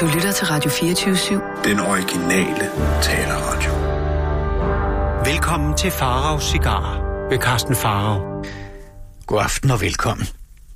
Du lytter til Radio 24/7. Den originale taleradio. Velkommen til Faraos Cigarer ved Carsten Farao. God aften og velkommen.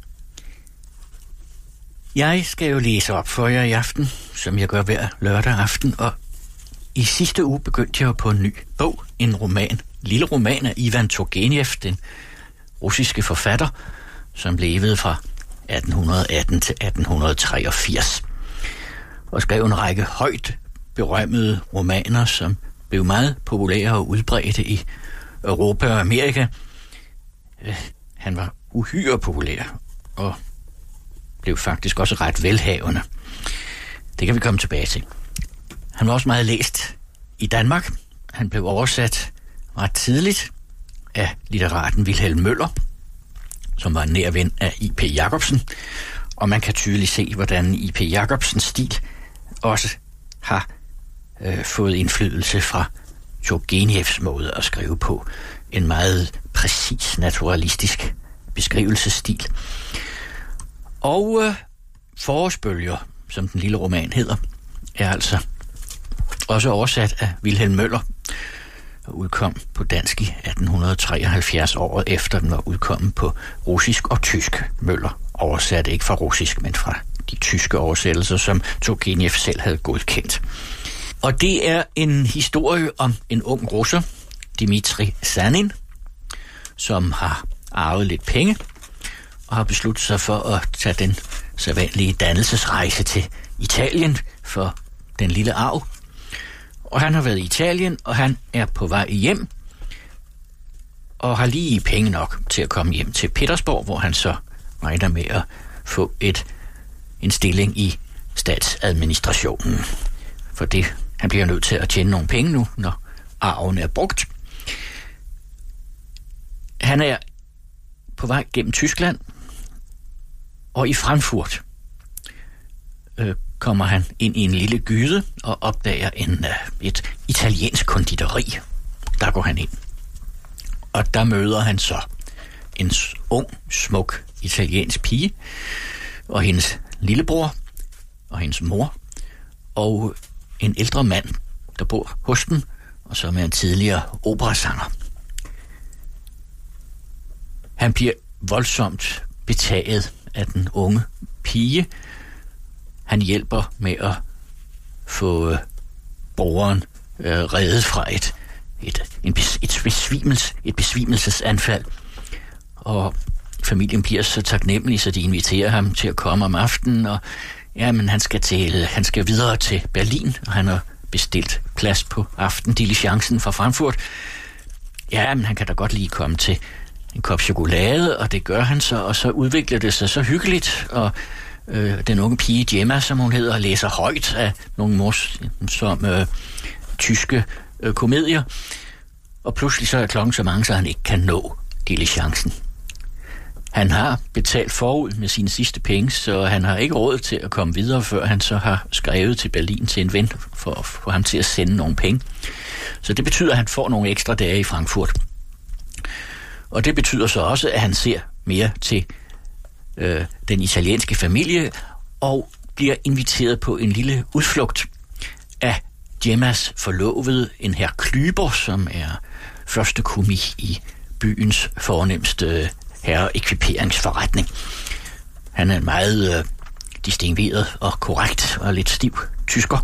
Jeg skal jo læse op for jer i aften, som jeg gør hver lørdag aften, og i sidste uge begyndte jeg jo på en ny bog, en roman, lille roman af Ivan Turgenev, den russiske forfatter, som levede fra 1818 til 1883, og skrev en række højt berømmede romaner, som blev meget populære og udbredte i Europa og Amerika. Han var uhyre populær, og blev faktisk også ret velhavende. Det kan vi komme tilbage til. Han var også meget læst i Danmark. Han blev oversat ret tidligt af litteraten Vilhelm Møller, som var en nær ven af I.P. Jacobsen, og man kan tydeligt se, hvordan I.P. Jacobsens stil også har fået indflydelse fra Turgenevs måde at skrive på. En meget præcis naturalistisk beskrivelsesstil. Og Forårsbølger, som den lille roman hedder, er altså også oversat af Vilhelm Møller og udkom på dansk i 1873, året efter den var udkommet på russisk og tysk. Møller oversatte ikke fra russisk, men fra de tyske oversættelser, som Turgenev selv havde godkendt. Og det er en historie om en ung russer, Dmitri Sanin, som har arvet lidt penge og har besluttet sig for at tage den sædvanlige dannelsesrejse til Italien for den lille arv. Og han har været i Italien, og han er på vej hjem, og har lige penge nok til at komme hjem til Petersborg, hvor han så regner med at få en stilling i statsadministrationen. For det, han bliver nødt til at tjene nogle penge nu, når arven er brugt. Han er på vej gennem Tyskland, og i Frankfurt kommer han ind i en lille gyde og opdager et italiensk konditori. Der går han ind. Og der møder han så en ung, smuk italiensk pige, og hendes lillebror, og hendes mor, og en ældre mand, der bor hos dem, og som er en tidligere operasanger. Han bliver voldsomt betaget af den unge pige. Han hjælper med at få brugeren reddet fra et besvimelsesanfald. Og familien bliver så taknemmelig, så de inviterer ham til at komme om aftenen, og jamen, han skal videre til Berlin, og han har bestilt plads på aftendiligencen fra Frankfurt. Ja, men han kan da godt lige komme til en kop chokolade, og det gør han så, og så udvikler det sig så hyggeligt, og den unge pige Gemma, som hun hedder, læser højt af nogle morsomme tyske komedier, og pludselig så er klokken så mange, så han ikke kan nå diligencen. Han har betalt forud med sine sidste penge, så han har ikke råd til at komme videre, før han så har skrevet til Berlin til en ven for at få ham til at sende nogle penge. Så det betyder, at han får nogle ekstra dage i Frankfurt. Og det betyder så også, at han ser mere til den italienske familie og bliver inviteret på en lille udflugt af Gemmas forlovede, en herr Klyber, som er første komik i byens fornemste herreekviperingsforretning. Han er en meget distingueret og korrekt og lidt stiv tysker.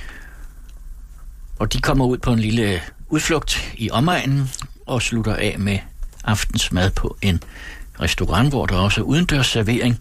Og de kommer ud på en lille udflugt i omegnen og slutter af med aftensmad på en restaurant, hvor der også er udendørs servering.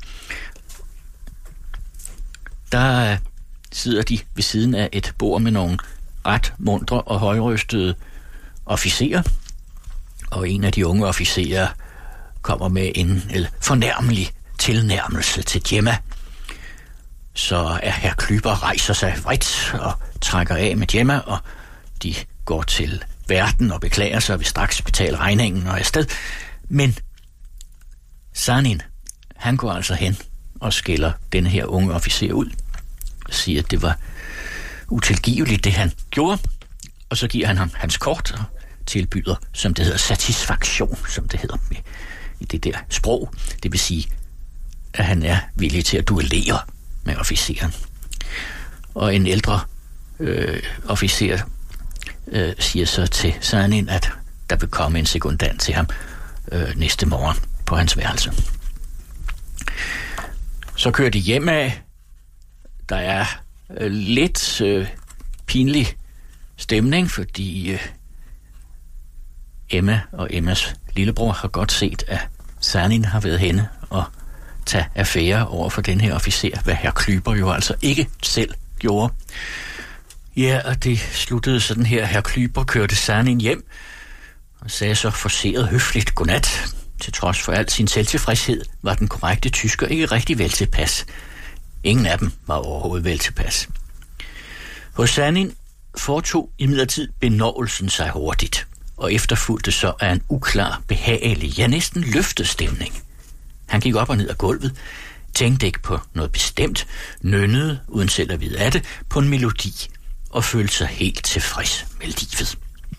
Der sidder de ved siden af et bord med nogle ret muntre og højrøstede officerer, og en af de unge officerer kommer med en fornærmelig tilnærmelse til Gemma. Så er herr Klyber rejser sig vredt og trækker af med Gemma, og de går til værten og beklager sig og vil straks betale regningen og er afsted. Men Sanin, han går altså hen og skælder denne her unge officer ud og siger, at det var utilgiveligt, det han gjorde, og så giver han ham hans kort og tilbyder, som det hedder, satisfaktion, som det hedder i det der sprog. Det vil sige, at han er villig til at duellere med officeren. Og en ældre officer siger så til Sanin, at der vil komme en sekundant til ham næste morgen på hans værelse. Så kører de hjem af. Der er lidt pinlig stemning, fordi Emma og Emmas lillebror har godt set, at Sanin har været henne og tage affære over for den her officer, hvad herr Klyber jo altså ikke selv gjorde. Ja, og det sluttede sådan her. Herr Klyber kørte Sanin hjem og sagde så forseret høfligt godnat. Til trods for al sin selvtilfredshed var den korrekte tysker ikke rigtig vel tilpas. Ingen af dem var overhovedet vel tilpas. Hos Sanin foretog imidlertid benovelsen sig hurtigt, og efterfulgte så af en uklar, behagelig, ja næsten løftet stemning. Han gik op og ned ad gulvet, tænkte ikke på noget bestemt, nynnede, uden selv at vide af det, på en melodi, og følte sig helt tilfreds med livet.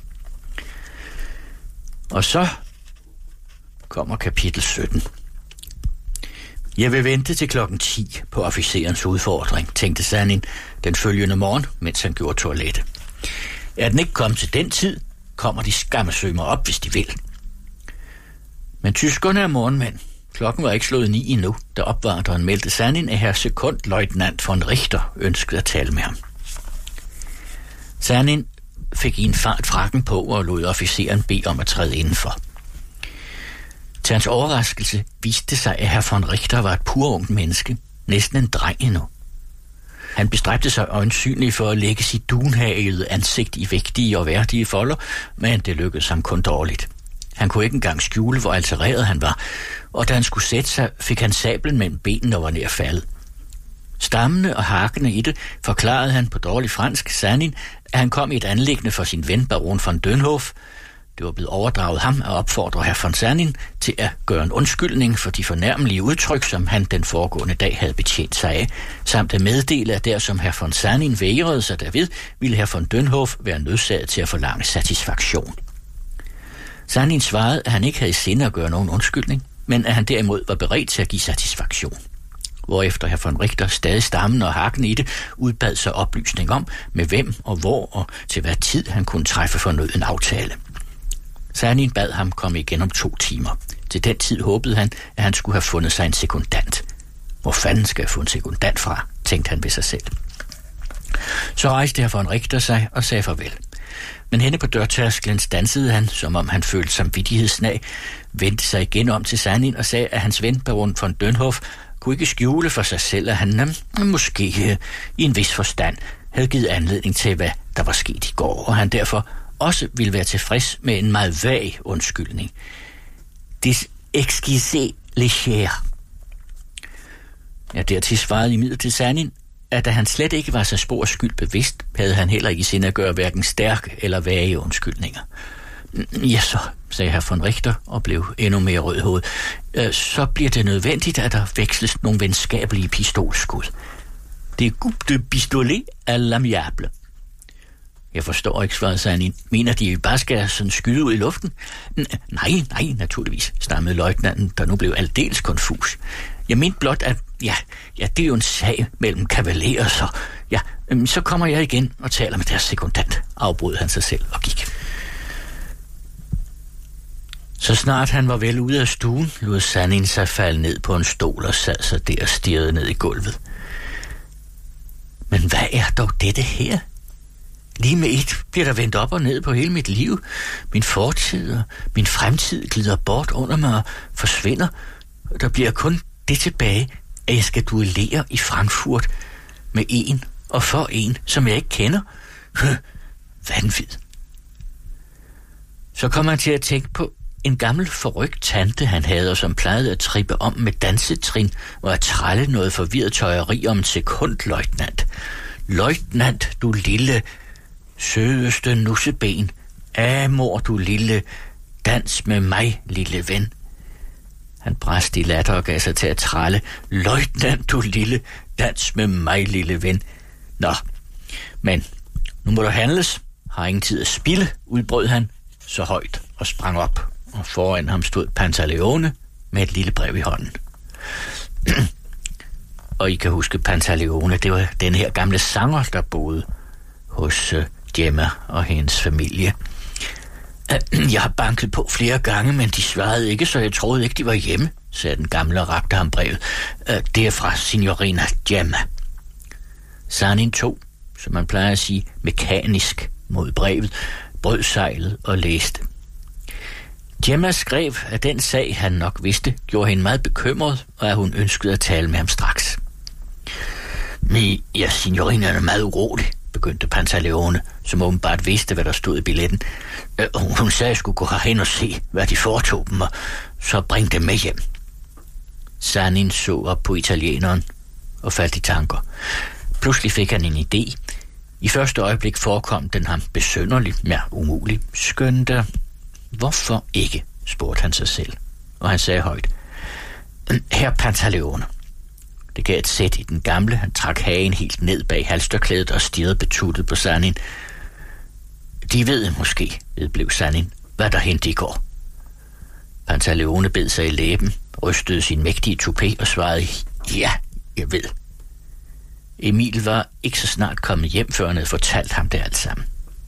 Og så kommer kapitel 17. Jeg vil vente til klokken 10 på officerens udfordring, tænkte Sanin den følgende morgen, mens han gjorde toilettet. Er den ikke kommet til den tid, kommer de skammesøgmer op, hvis de vil. Men tyskerne er morgenmænd. Klokken var ikke slået 9 endnu, da opvarteren meldte Sanin, at herr sekundløjtnant von Richter ønskede at tale med ham. Sanin fik i en fart frakken på og lod officeren bede om at træde indenfor. Til hans overraskelse viste det sig, at herr von Richter var et purungt menneske, næsten en dreng endnu. Han bestræbte sig øjensynligt for at lægge sit dunhagede ansigt i vægtige og værdige folder, men det lykkedes ham kun dårligt. Han kunne ikke engang skjule, hvor altereret han var, og da han skulle sætte sig, fik han sablen mellem benene og var nær faldet. Stammende og hakkende i det forklarede han på dårlig fransk Sanin, at han kom i et anliggende for sin ven baron von Dönhoff. Det var blevet overdraget ham at opfordre herr von Sanin til at gøre en undskyldning for de fornærmelige udtryk, som han den foregående dag havde betjent sig af, samt at meddele, at der som herr von Sanin vægrede sig derved, ville herr von Dönhoff være nødsaget til at forlange satisfaktion. Sanin svarede, at han ikke havde i sinde at gøre nogen undskyldning, men at han derimod var beredt til at give satisfaktion. Hvorefter herr von Richter, stadig stammende og hakkende i det, udbad sig oplysning om, med hvem og hvor og til hvad tid han kunne træffe fornøden aftale. Sanin bad ham komme igen om 2 timer. Til den tid håbede han, at han skulle have fundet sig en sekundant. Hvor fanden skal jeg få en sekundant fra, tænkte han ved sig selv. Så rejste herr von Richter sig og sagde farvel. Men henne på dørtærsklen stansede han, som om han følte samvittighedssnag, vendte sig igen om til Sanin og sagde, at hans ven baron von Dönhoff kunne ikke skjule for sig selv, at han måske i en vis forstand havde givet anledning til, hvad der var sket i går, og han derfor også ville være tilfreds med en meget vag undskyldning. Des exquisés légères. Ja, dertil svarede imidlertid Sanin, at da han slet ikke var sig spor skyld bevidst, havde han heller ikke i sinde at gøre hverken stærk eller vage undskyldninger. Ja, så, sagde herr von Richter og blev endnu mere rødhoved. Så bliver det nødvendigt, at der veksles nogle venskabelige pistolskud. Det er coup de pistolet à l'amiable. Jeg forstår ikke, svarede Sanin. Mener de bare skal sådan skyde ud i luften? Nej, naturligvis, stammede løjtnanten, der nu blev aldeles konfus. Jeg mente blot, at ja, det er jo en sag mellem kavalerer, så ja, så kommer jeg igen og taler med deres sekundant, afbrød han sig selv og gik. Så snart han var vel ude af stuen, lod Sanin sig falde ned på en stol og sad sig der og stirrede ned i gulvet. Men hvad er dog dette her? Lige med et bliver der vendt op og ned på hele mit liv. Min fortid og min fremtid glider bort under mig og forsvinder. Der bliver kun det tilbage, at jeg skal duellere i Frankfurt med en og for en, som jeg ikke kender. Vanvid. Så kom han til at tænke på en gammel forrygt tante, han havde, og som plejede at trippe om med dansetrin og at trælle noget forvirret tøjeri om en sekundløjtnant. Løjtnant, du lille sødeste nusseben. Mor, du lille, dans med mig, lille ven. Han bræste i latter og gav sig til at trælle. Løjtnant, du lille, dans med mig, lille ven. Nå, men nu må der handles. Har ingen tid at spilde, udbrød han så højt og sprang op. Og foran ham stod Pantaleone med et lille brev i hånden. Og I kan huske Pantaleone, det var den her gamle sanger, der boede hos Gemma og hendes familie. Jeg har banket på flere gange, men de svarede ikke, så jeg troede ikke, de var hjemme, sagde den gamle og rakte ham brevet. Det er fra signorina Gemma. Sanin tog, som man plejer at sige, mekanisk mod brevet, brød sejlet og læste. Gemma skrev, at den sag, han nok vidste, gjorde hende meget bekymret, og at hun ønskede at tale med ham straks. Men ja, signorina er meget urolig, begyndte Pantaleone, som åbenbart vidste, hvad der stod i billetten. Hun sagde, at jeg skulle gå herhen og se, hvad de foretog dem, og så bringe dem med hjem. Sanin så op på italieneren og faldt i tanker. Pludselig fik han en idé. I første øjeblik forekom den ham besynderlig, ja, umulig. Skønte. Hvorfor ikke, spurgte han sig selv, og han sagde højt. Herr Pantaleone. Det gav et sæt i den gamle. Han trak hagen helt ned bag halsterklædet og stirrede betuttet på Sanin. De ved måske, vedblev Sanin, hvad der hentede i går. Pantaleone bed sig i læben, rystede sin mægtige toupé og svarede, ja, jeg ved. Emil var ikke så snart kommet hjem, før han havde fortalt ham det alt sammen.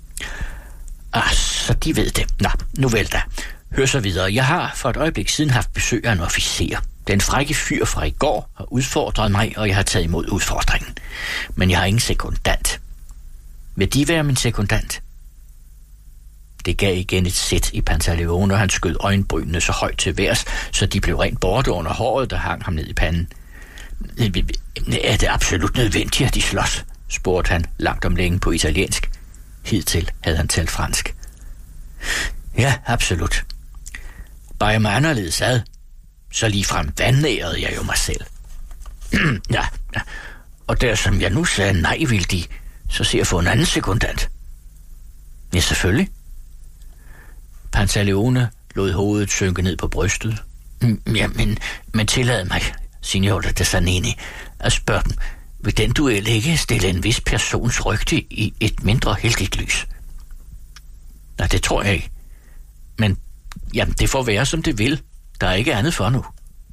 Så de ved det. Nå, nu vel da. Hør så videre. Jeg har for et øjeblik siden haft besøg af en officer. Den frække fyr fra i går har udfordret mig, og jeg har taget imod udfordringen. Men jeg har ingen sekundant. Vil de være min sekundant? Det gav igen et sæt i Pantaleone, og han skød øjenbrynene så højt til værs, så de blev rent borte under håret, der hang ham ned i panden. Er det absolut nødvendigt, at de slås? Spurgte han langt om længe på italiensk. Hidtil havde han talt fransk. Ja, absolut. Bare jeg mig anderledes ad, så ligefrem vandnærede jeg jo mig selv. Ja, og der som jeg nu sagde nej, ville de, så se at få en anden sekundant. Ja, selvfølgelig. Pantaleone lod hovedet synke ned på brystet. Ja, men tillad mig, signor de Sanini, at spørge dem, vil den duel ikke stille en vis persons rygte i et mindre heldigt lys? Nej, det tror jeg ikke. Men jamen, det får være, som det vil. Der er ikke andet for nu.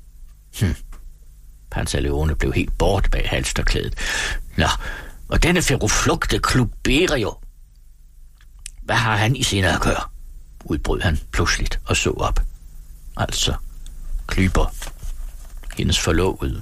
Pantaleone blev helt bort bag halsterklædet. Nå, og denne ferroflugte Cluberio. Hvad har han i sine at gøre? Udbrød han pludseligt og så op. Altså, Klyber, hendes forlovede.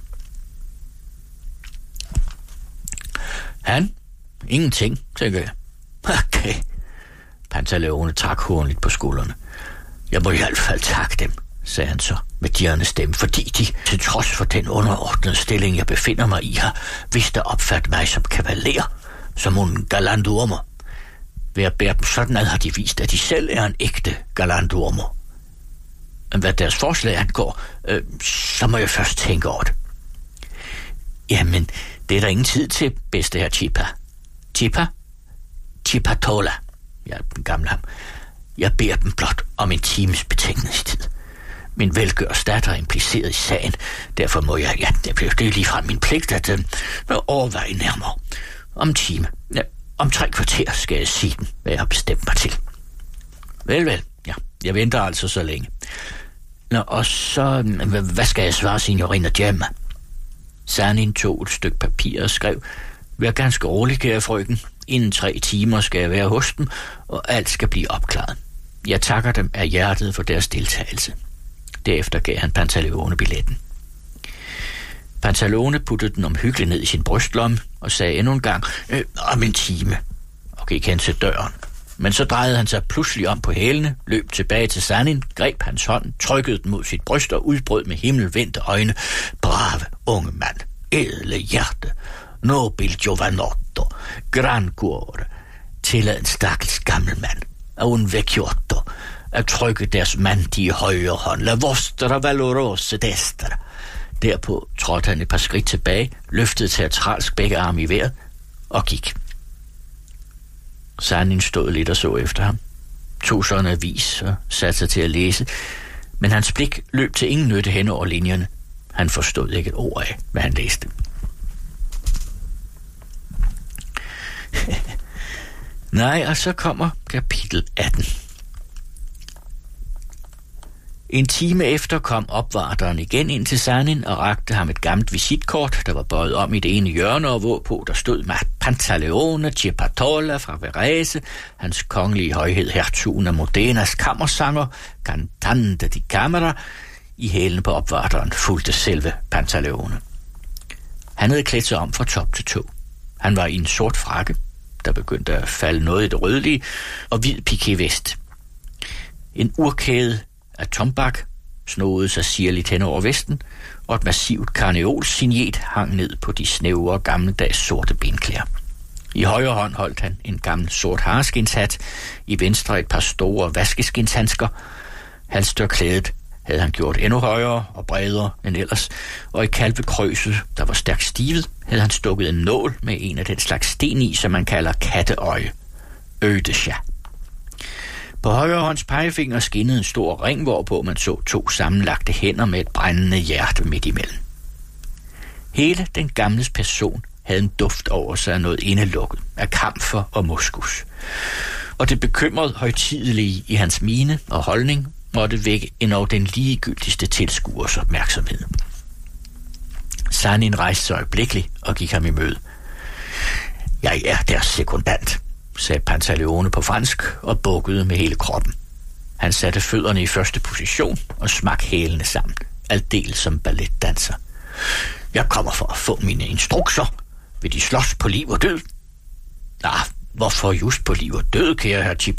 Han? Ingenting, tænker jeg. Okay. Pantaleone trak hårdt på skuldrene. Jeg må i hvert fald takke dem, sagde han så med dirrende stemme, fordi de, til trods for den underordnede stilling, jeg befinder mig i, har vidst at opfatte mig som kavaler, som en galanduomo. Ved at bære dem sådan ad, har de vist, at de selv er en ægte galanduomo. Men hvad deres forslag angår, så må jeg først tænke over det. Jamen, det er der ingen tid til, bedste herr Chipa. Chipa? Chipatola, hjalp den gamle ham. Jeg beder dem blot om en times betænkningstid. Min velgørsdatter er impliceret i sagen. Derfor må jeg, det er ligefrem min pligt at overveje nærmere. Om en time, om 3 kvarter skal jeg sige den, hvad jeg har bestemt mig til. Vel, ja, jeg venter altså så længe. Nå, og så, hvad skal jeg svare, signorina Gemma? Sanin tog et stykke papir og skrev, vær ganske rolig, kære frøken. Inden 3 timer skal jeg være hos dem, og alt skal blive opklaret. Jeg takker dem af hjertet for deres deltagelse. Derefter gav han Pantaleone billetten. Pantaleone puttede den omhyggeligt ned i sin brystlomme og sagde endnu en gang, om en time, og gik hen til døren. Men så drejede han sig pludselig om på hælene, løb tilbage til Sanin, greb hans hånd, trykkede den mod sit bryst og udbrød med himmelvendte øjne. Brave unge mand, edle hjerte, nobil giovanotto, gran cuore, tillad en stakkels gammel mand, og un vecchiotto, at trykke deres mandige højre hånd, la vostra valorose destra. Derpå trådte han et par skridt tilbage, løftede teatralsk begge arme i vejret og gik. Sanin stod lidt og så efter ham, tog så en avis og satte sig til at læse, men hans blik løb til ingen nytte hen over linjerne. Han forstod ikke et ord af, hvad han læste. Nej, og så kommer kapitel 18. En time efter kom opvarteren igen ind til Sanin og rakte ham et gammelt visitkort, der var bøjet om i det ene hjørne, og hvorpå der stod med Pantaleone Ciappatola fra Varese, hans kongelige højhed hertugen af Modenas kammersanger, Cantante di Camera. I hælene på opvarteren fulgte selve Pantaleone. Han havde klædt sig om fra top til tå. Han var i en sort frakke, der begyndte at falde noget i det rødlige, og hvid piqué-vest. En urkæde af tombak snodede sig sirligt hen over vesten, og et massivt karneolsignet hang ned på de snævre gammeldags sorte benklæder. I højre hånd holdt han en gammel sort hareskinshat, i venstre et par store vaskeskinshandsker. Halstørklædet havde han gjort endnu højere og bredere end ellers, og i kalvekrøset, der var stærkt stivet, havde han stukket en nål med en af den slags sten i, som man kalder katteøje. Ødesja. På højre hånds pegefinger skinnede en stor ring, hvorpå man så 2 sammenlagte hænder med et brændende hjerte midt imellem. Hele den gamles person havde en duft over sig af noget indelukket, af kamfer og moskus. Og det bekymrede højtidelige i hans mine og holdning måtte vække endnu den ligegyldigste tilskuers opmærksomhed. Sanin rejste sig øjeblikkeligt og gik ham i møde. Jeg er deres sekundant, sagde Pantaleone på fransk og bukkede med hele kroppen. Han satte fødderne i første position og smak hælene sammen, aldeles som balletdanser. Jeg kommer for at få mine instrukser. Vil de slås på liv og død? Hvorfor just på liv og død, kære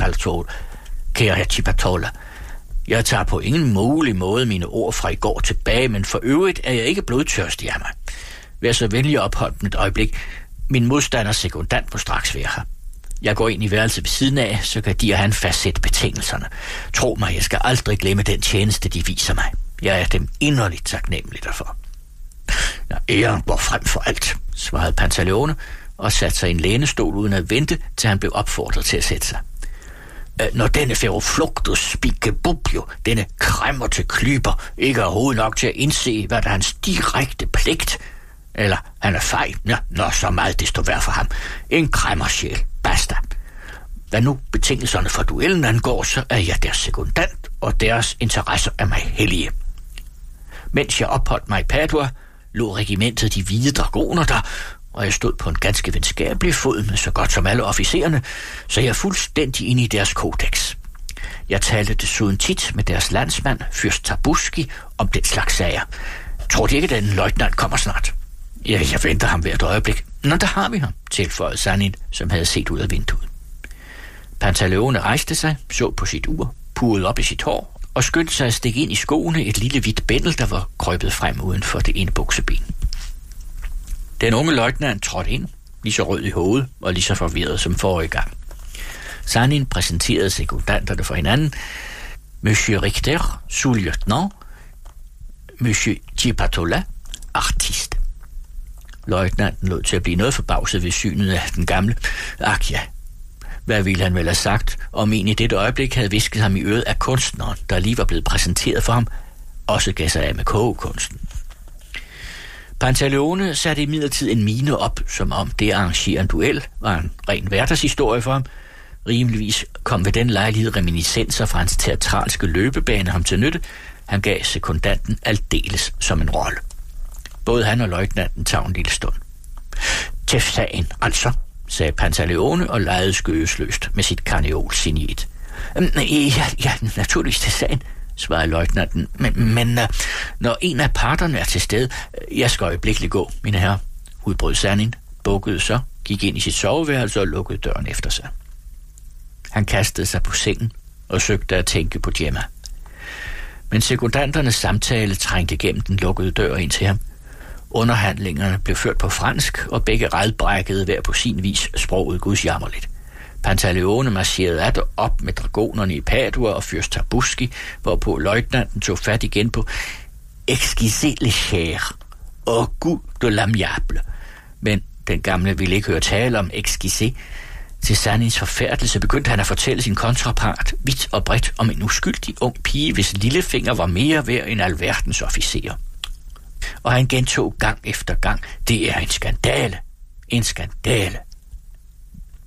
herr Ciappatola? Jeg tager på ingen mulig måde mine ord fra i går tilbage, men for øvrigt er jeg ikke blodtørstig af mig. Vær så venlig opholdt et øjeblik. Min modstanders sekundant må straks være her. Jeg går ind i værelset ved siden af, så kan de og han fastsætte betingelserne. Tro mig, jeg skal aldrig glemme den tjeneste, de viser mig. Jeg er dem inderligt taknemmelig derfor. Æren går frem for alt, svarede Pantaleone og satte sig i en lænestol uden at vente, til han blev opfordret til at sætte sig. Når denne ferrofluctus spicebubio, denne kræmmer til klyber, ikke er hovedet nok til at indse, hvad der er hans direkte pligt, eller han er fej, så meget desto værd for ham. En kræmmersjæl, basta. Hvad nu betingelserne for duellen angår, så er jeg deres sekundant, og deres interesser er mig hellige. Mens jeg opholdt mig i Padua, lå regimentet de hvide dragoner der, og jeg stod på en ganske venskabelig fod med så godt som alle officererne, så jeg er fuldstændig inde i deres kodex. Jeg talte desuden tit med deres landsmand, fyrst Tabuski, om den slags sager. Tror de ikke, at den løjtnant kommer snart? Ja, jeg venter ham hvert øjeblik. Nå, der har vi ham, tilføjede Sanin, som havde set ud af vinduet. Pantaleone rejste sig, så på sit ur, purrede op i sit hår og skyndte sig at stikke ind i skoene et lille hvidt bændel, der var krøbet frem uden for det ene bukseben. Den unge løjtnant trådte ind, lige så rød i hovedet og lige så forvirret som forrige gang. Sanin præsenterede sekundanterne for hinanden. Monsieur Richter, sous-lieutenant. Monsieur Ciappatola, artiste. Løjtnanten lod til at blive noget forbavset ved synet af den gamle. Ja, hvad ville han vel have sagt, om en i dette øjeblik havde visket ham i øret af kunstneren, der lige var blevet præsenteret for ham, også gav sig af med kogekunsten. Pantaleone satte imidlertid en mine op, som om det at arrangere en duel var en ren hverdagshistorie for ham. Rimeligvis kom ved den lejlighed reminiscenser fra hans teatralske løbebane ham til nytte. Han gav sekundanten aldeles som en rolle. Både han og løjtnanten tog en lille stund. Til sagen, altså, sagde Pantaleone og legede skødesløst med sit karneolsignet. Ja, naturligvis til sagen, svarede løjtnanten. Men når en af parterne er til stede, jeg skal øjeblikkeligt gå, mine herrer, udbrød Sanin, bukkede så, gik ind i sit soveværelse og lukkede døren efter sig. Han kastede sig på sengen og søgte at tænke på Gemma. Men sekundanternes samtale trængte gennem den lukkede dør ind til ham. Underhandlingerne blev ført på fransk, og begge redbrækkede hver på sin vis sproget gudsjammerligt. Pantaleone marcherede at og op med dragonerne i Padua og fyrst Tabuski, hvorpå løjtnanten tog fat igen på exquisé léger og goût de l'amiable. Men den gamle ville ikke høre tale om exquisé. Til Sanins forfærdelse begyndte han at fortælle sin kontrapart vidt og bredt om en uskyldig ung pige, hvis lillefinger var mere værd end alverdens officerer. Og han gentog gang efter gang, det er en skandale, en skandale.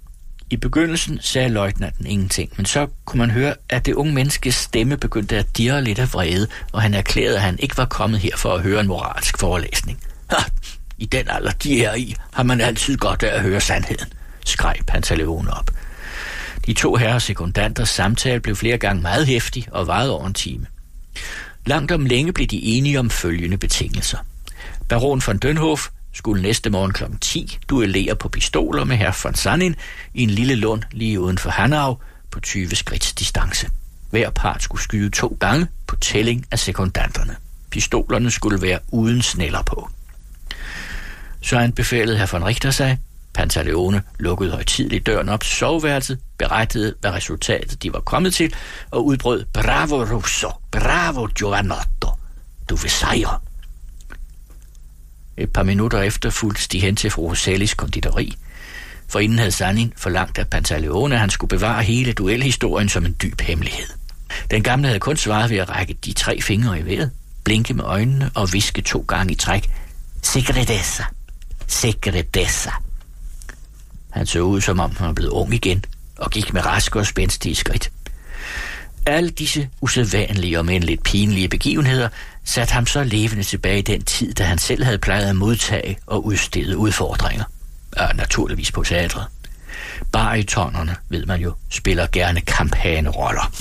I begyndelsen sagde løjtnanten ingenting, men så kunne man høre, at det unge menneskes stemme begyndte at dirre lidt af vrede, og han erklærede, at han ikke var kommet her for at høre en moralsk forelæsning. I den alder, de er i, har man altid godt af at høre sandheden, skreg Pantaleone op. De to herrer sekundanters samtale blev flere gange meget heftig og varede over en time. Langt om længe blev de enige om følgende betingelser. Baron von Dönhoff skulle næste morgen kl. 10 duellere på pistoler med herr von Sanin i en lille lund lige uden for Hanau på 20 skridts distance. Hver part skulle skyde 2 gange på tælling af sekundanterne. Pistolerne skulle være uden sneller på. Så han befalede herr von Richter sig. Pantaleone lukkede højtideligt døren op til soveværelset, berettede, hvad resultatet de var kommet til, og udbrød: "Bravo Russo! Bravo Giovanotto! Du vil sejre!" Et par minutter efter fulgte de hen til fru Rosellis konditori, for inden havde Sanin forlangt af Pantaleone, at han skulle bevare hele duelhistorien som en dyb hemmelighed. Den gamle havde kun svaret ved at række de 3 fingre i vejret, blinke med øjnene og viske 2 gange i træk: "Segredessa! Segredessa!" Han så ud, som om han var blevet ung igen, og gik med raske og spændstige skridt. Alle disse usædvanlige og men lidt pinlige begivenheder satte ham så levende tilbage i den tid, da han selv havde plejet at modtage og udstede udfordringer. Naturligvis på teatret. Baritonerne, ved man jo, spiller gerne kampagneroller.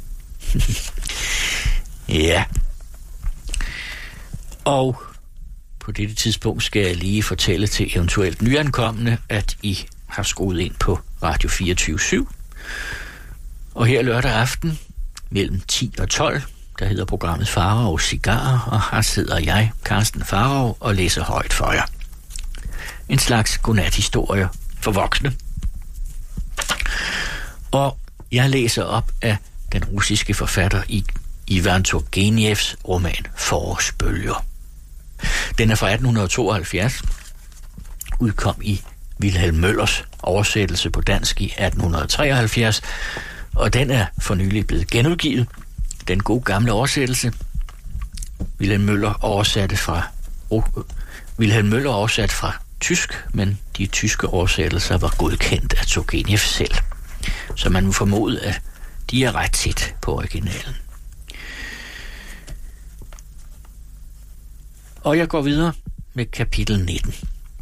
Ja. Og på dette tidspunkt skal jeg lige fortælle til eventuelt nyankomne, at I har skruet ind på Radio 24/7. Og her lørdag aften, mellem 10 og 12, der hedder programmet Farao Cigarer, og her sidder jeg, Carsten Farao, og læser højt for jer. En slags godnathistorier for voksne. Og jeg læser op af den russiske forfatter Ivan Turgenevs roman Forårsbølger. Den er fra 1872, udkom i Vilhelm Møllers oversættelse på dansk i 1873, og den er for nylig blevet genudgivet. Den gode gamle oversættelse. Vilhelm Møller oversatte fra tysk, men de tyske oversættelser var godkendt af Turgenev selv. Så man må formode, at de er ret tæt på originalen. Og jeg går videre med kapitel 19.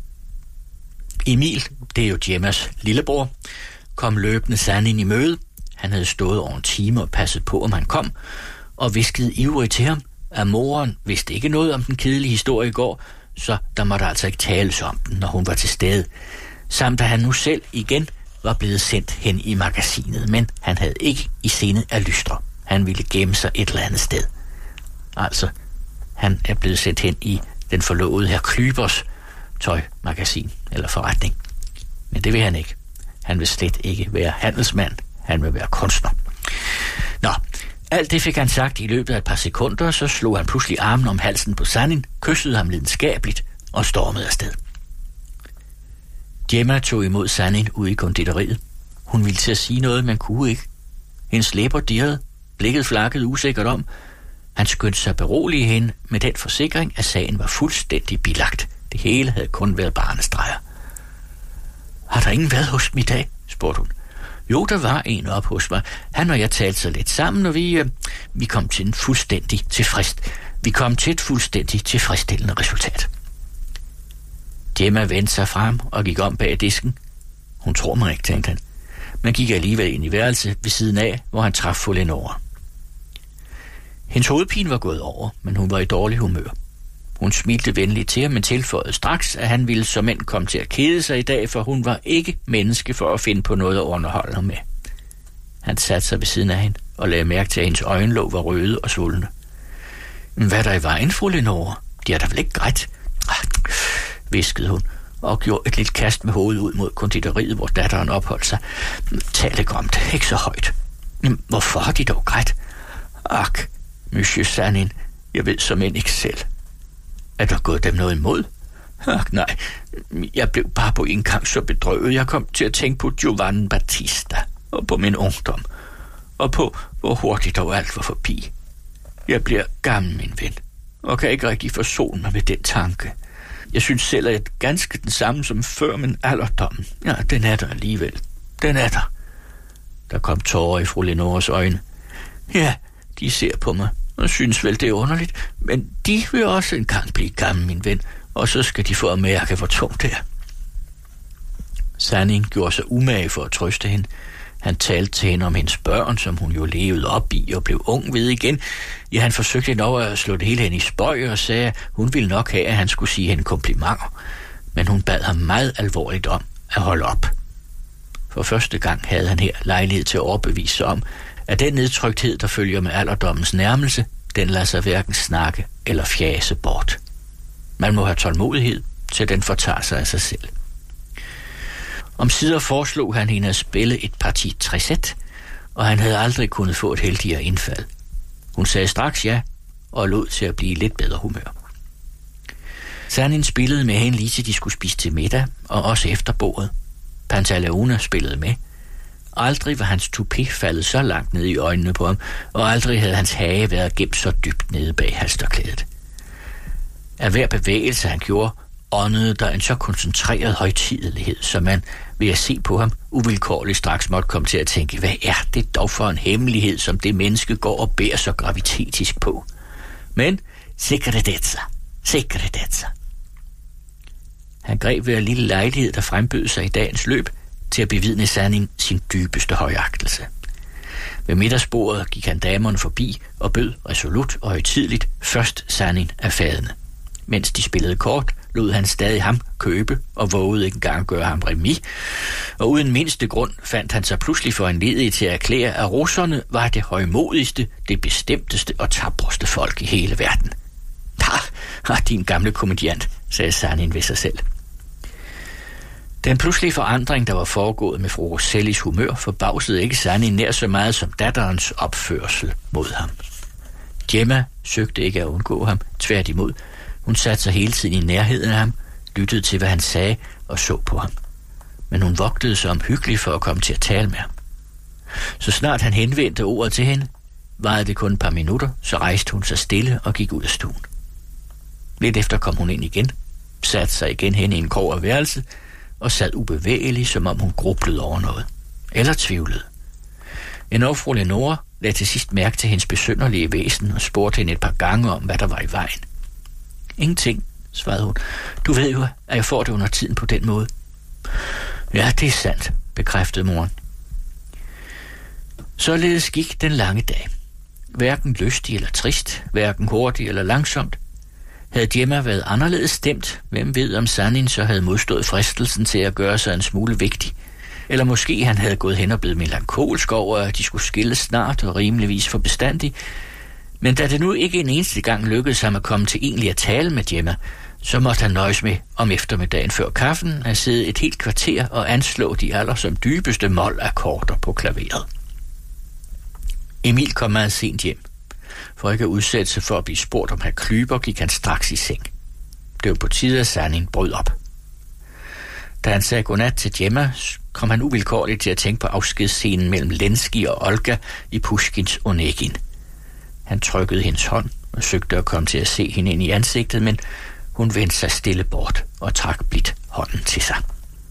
Emil, det er jo Gemmas lillebror, kom løbende Sanin i møde. Han havde stået over en time og passet på, om han kom, og viskede ivrigt til ham, at moren vidste ikke noget om den kedelige historie i går, så der måtte altså ikke tales om den, når hun var til stede. Samt at han nu selv igen var blevet sendt hen i magasinet, men han havde ikke i sinde at lystre. Han ville gemme sig et eller andet sted. Altså, han er blevet sendt hen i den forlovede herr Klybers tøjmagasin eller forretning. Men det vil han ikke. Han vil slet ikke være handelsmand. Han vil være kunstner. Nå, alt det fik han sagt i løbet af et par sekunder, så slog han pludselig armen om halsen på Sanin, kyssede ham lidenskabeligt og stormede afsted. Gemma tog imod Sanin ude i konditoriet. Hun ville til at sige noget, men kunne ikke. Hendes læber dirrede, blikket flakkede usikkert om. Han skyndte sig berolige hende med den forsikring, at sagen var fuldstændig bilagt. Det hele havde kun været barnestreger. Har der ingen været hos mig i dag? Spurgte hun. Jo, der var en op hos mig. Han og jeg talte så lidt sammen, og vi kom til et fuldstændig tilfredsstillende resultat. Gemma vendte sig frem og gik om bag disken. Hun tror mig ikke, tænkte han, men gik alligevel ind i værelset ved siden af, hvor han traf fru Lenore. Hendes hovedpine var gået over, men hun var i dårlig humør. Hun smilte venligt til ham, men tilføjede straks, at han ville som end komme til at kede sig i dag, for hun var ikke menneske for at finde på noget at underholde ham med. Han satte sig ved siden af hende og lagde mærke til, at hendes øjenlåg var røde og svulne. Hvad er der i vejen, fru Lenore? De har da vel ikke grædt? Viskede hun og gjorde et lille kast med hovedet ud mod konditoriet, hvor datteren opholdt sig. Tal ikke om det, ikke så højt. Hvorfor har de dog grædt? Ak, monsieur Sanin, jeg ved som end ikke selv. Er der gået dem noget imod? Nej, jeg blev bare på en gang så bedrøvet. Jeg kom til at tænke på Giovanni Battista og på min ungdom, og på, hvor hurtigt dog alt var forbi. Jeg bliver gammel, min ven, og kan ikke rigtig forsone mig med den tanke. Jeg synes selv, at jeg er ganske den samme som før, men alderdommen, ja, den er der alligevel. Den er der. Der kom tårer i fru Lenores øjne. Ja, de ser på mig og synes vel, det er underligt, men de vil også engang blive gamle, min ven, og så skal de få at mærke, hvor tungt det er. Sannin gjorde sig umage for at trøste hende. Han talte til hende om hendes børn, som hun jo levede op i og blev ung ved igen. Ja, han forsøgte nok at slå det hele hende i spøg og sagde, at hun ville nok have, at han skulle sige hende komplimenter. Men hun bad ham meget alvorligt om at holde op. For første gang havde han her lejlighed til at overbevise sig om, at den nedtrykthed, der følger med alderdommens nærmelse, den lader sig hverken snakke eller fjase bort. Man må have tålmodighed, til den fortager sig af sig selv. Omsider foreslog han hende at spille et parti trisset, og han havde aldrig kunnet få et heldigere indfald. Hun sagde straks ja, og lod til at blive lidt bedre humør. Sannin spillede med hende lige til de skulle spise til middag, og også efter bordet. Pantaleone spillede med. Aldrig var hans toupé faldet så langt ned i øjnene på ham, og aldrig havde hans hage været gemt så dybt nede bag halsterklædet. Af hver bevægelse, han gjorde, åndede der en så koncentreret højtidelighed, så man ved at se på ham uvilkårligt straks måtte komme til at tænke, hvad er det dog for en hemmelighed, som det menneske går og bærer så gravitetisk på? Men secretezza. Han greb hver lille lejlighed, der frembød sig i dagens løb, til at bevidne Sannin sin dybeste højagtelse. Ved middagsbordet gik han damerne forbi og bød resolut og højtideligt først Sannin af fadene. Mens de spillede kort, lod han stadig ham købe og vågede ikke engang gøre ham remis, og uden mindste grund fandt han sig pludselig for en ledig til at erklære, at russerne var det højmodigste, det bestemteste og tabreste folk i hele verden. Din gamle komediant, sagde Sannin ved sig selv. Den pludselige forandring, der var foregået med fru Rosellis humør, forbavsede ikke Sannin nær så meget som datterens opførsel mod ham. Gemma søgte ikke at undgå ham, tværtimod. Hun satte sig hele tiden i nærheden af ham, lyttede til, hvad han sagde og så på ham. Men hun vogtede sig omhyggeligt for at komme til at tale med ham. Så snart han henvendte ordet til hende, varede det kun et par minutter, så rejste hun sig stille og gik ud af stuen. Lidt efter kom hun ind igen, satte sig igen hen i en krog af værelse og sad ubevægelig, som om hun grublede over noget. Eller tvivlede. En fru Lenore lagde til sidst mærke til hendes besynderlige væsen og spurgte hende et par gange om, hvad der var i vejen. Ingenting, svarede hun. Du ved jo, at jeg får det under tiden på den måde. Ja, det er sandt, bekræftede moren. Således gik den lange dag. Hverken lystig eller trist, hverken hurtig eller langsomt. Havde Gemma været anderledes stemt, hvem ved om Sannin så havde modstået fristelsen til at gøre sig en smule vigtig. Eller måske han havde gået hen og blevet melankolsk over, at de skulle skilles snart og rimeligvis for bestandig. Men da det nu ikke en eneste gang lykkedes ham at komme til egentlig at tale med Gemma, så måtte han nøjes med om eftermiddagen før kaffen at sidde et helt kvarter og anslå de aller som dybeste mål-akkorder på klaveret. Emil kom meget sent hjem. For ikke at udsætte sig for at blive spurgt om klyber, gik han straks i seng. Det var på tide, at Sannin brød op. Da han sagde godnat til Gemma, kom han uvilkårligt til at tænke på afskedsscenen mellem Lenski og Olga i Pushkins Onegin. Han trykkede hendes hånd og søgte at komme til at se hende ind i ansigtet, men hun vendte sig stille bort og trak blidt hånden til sig.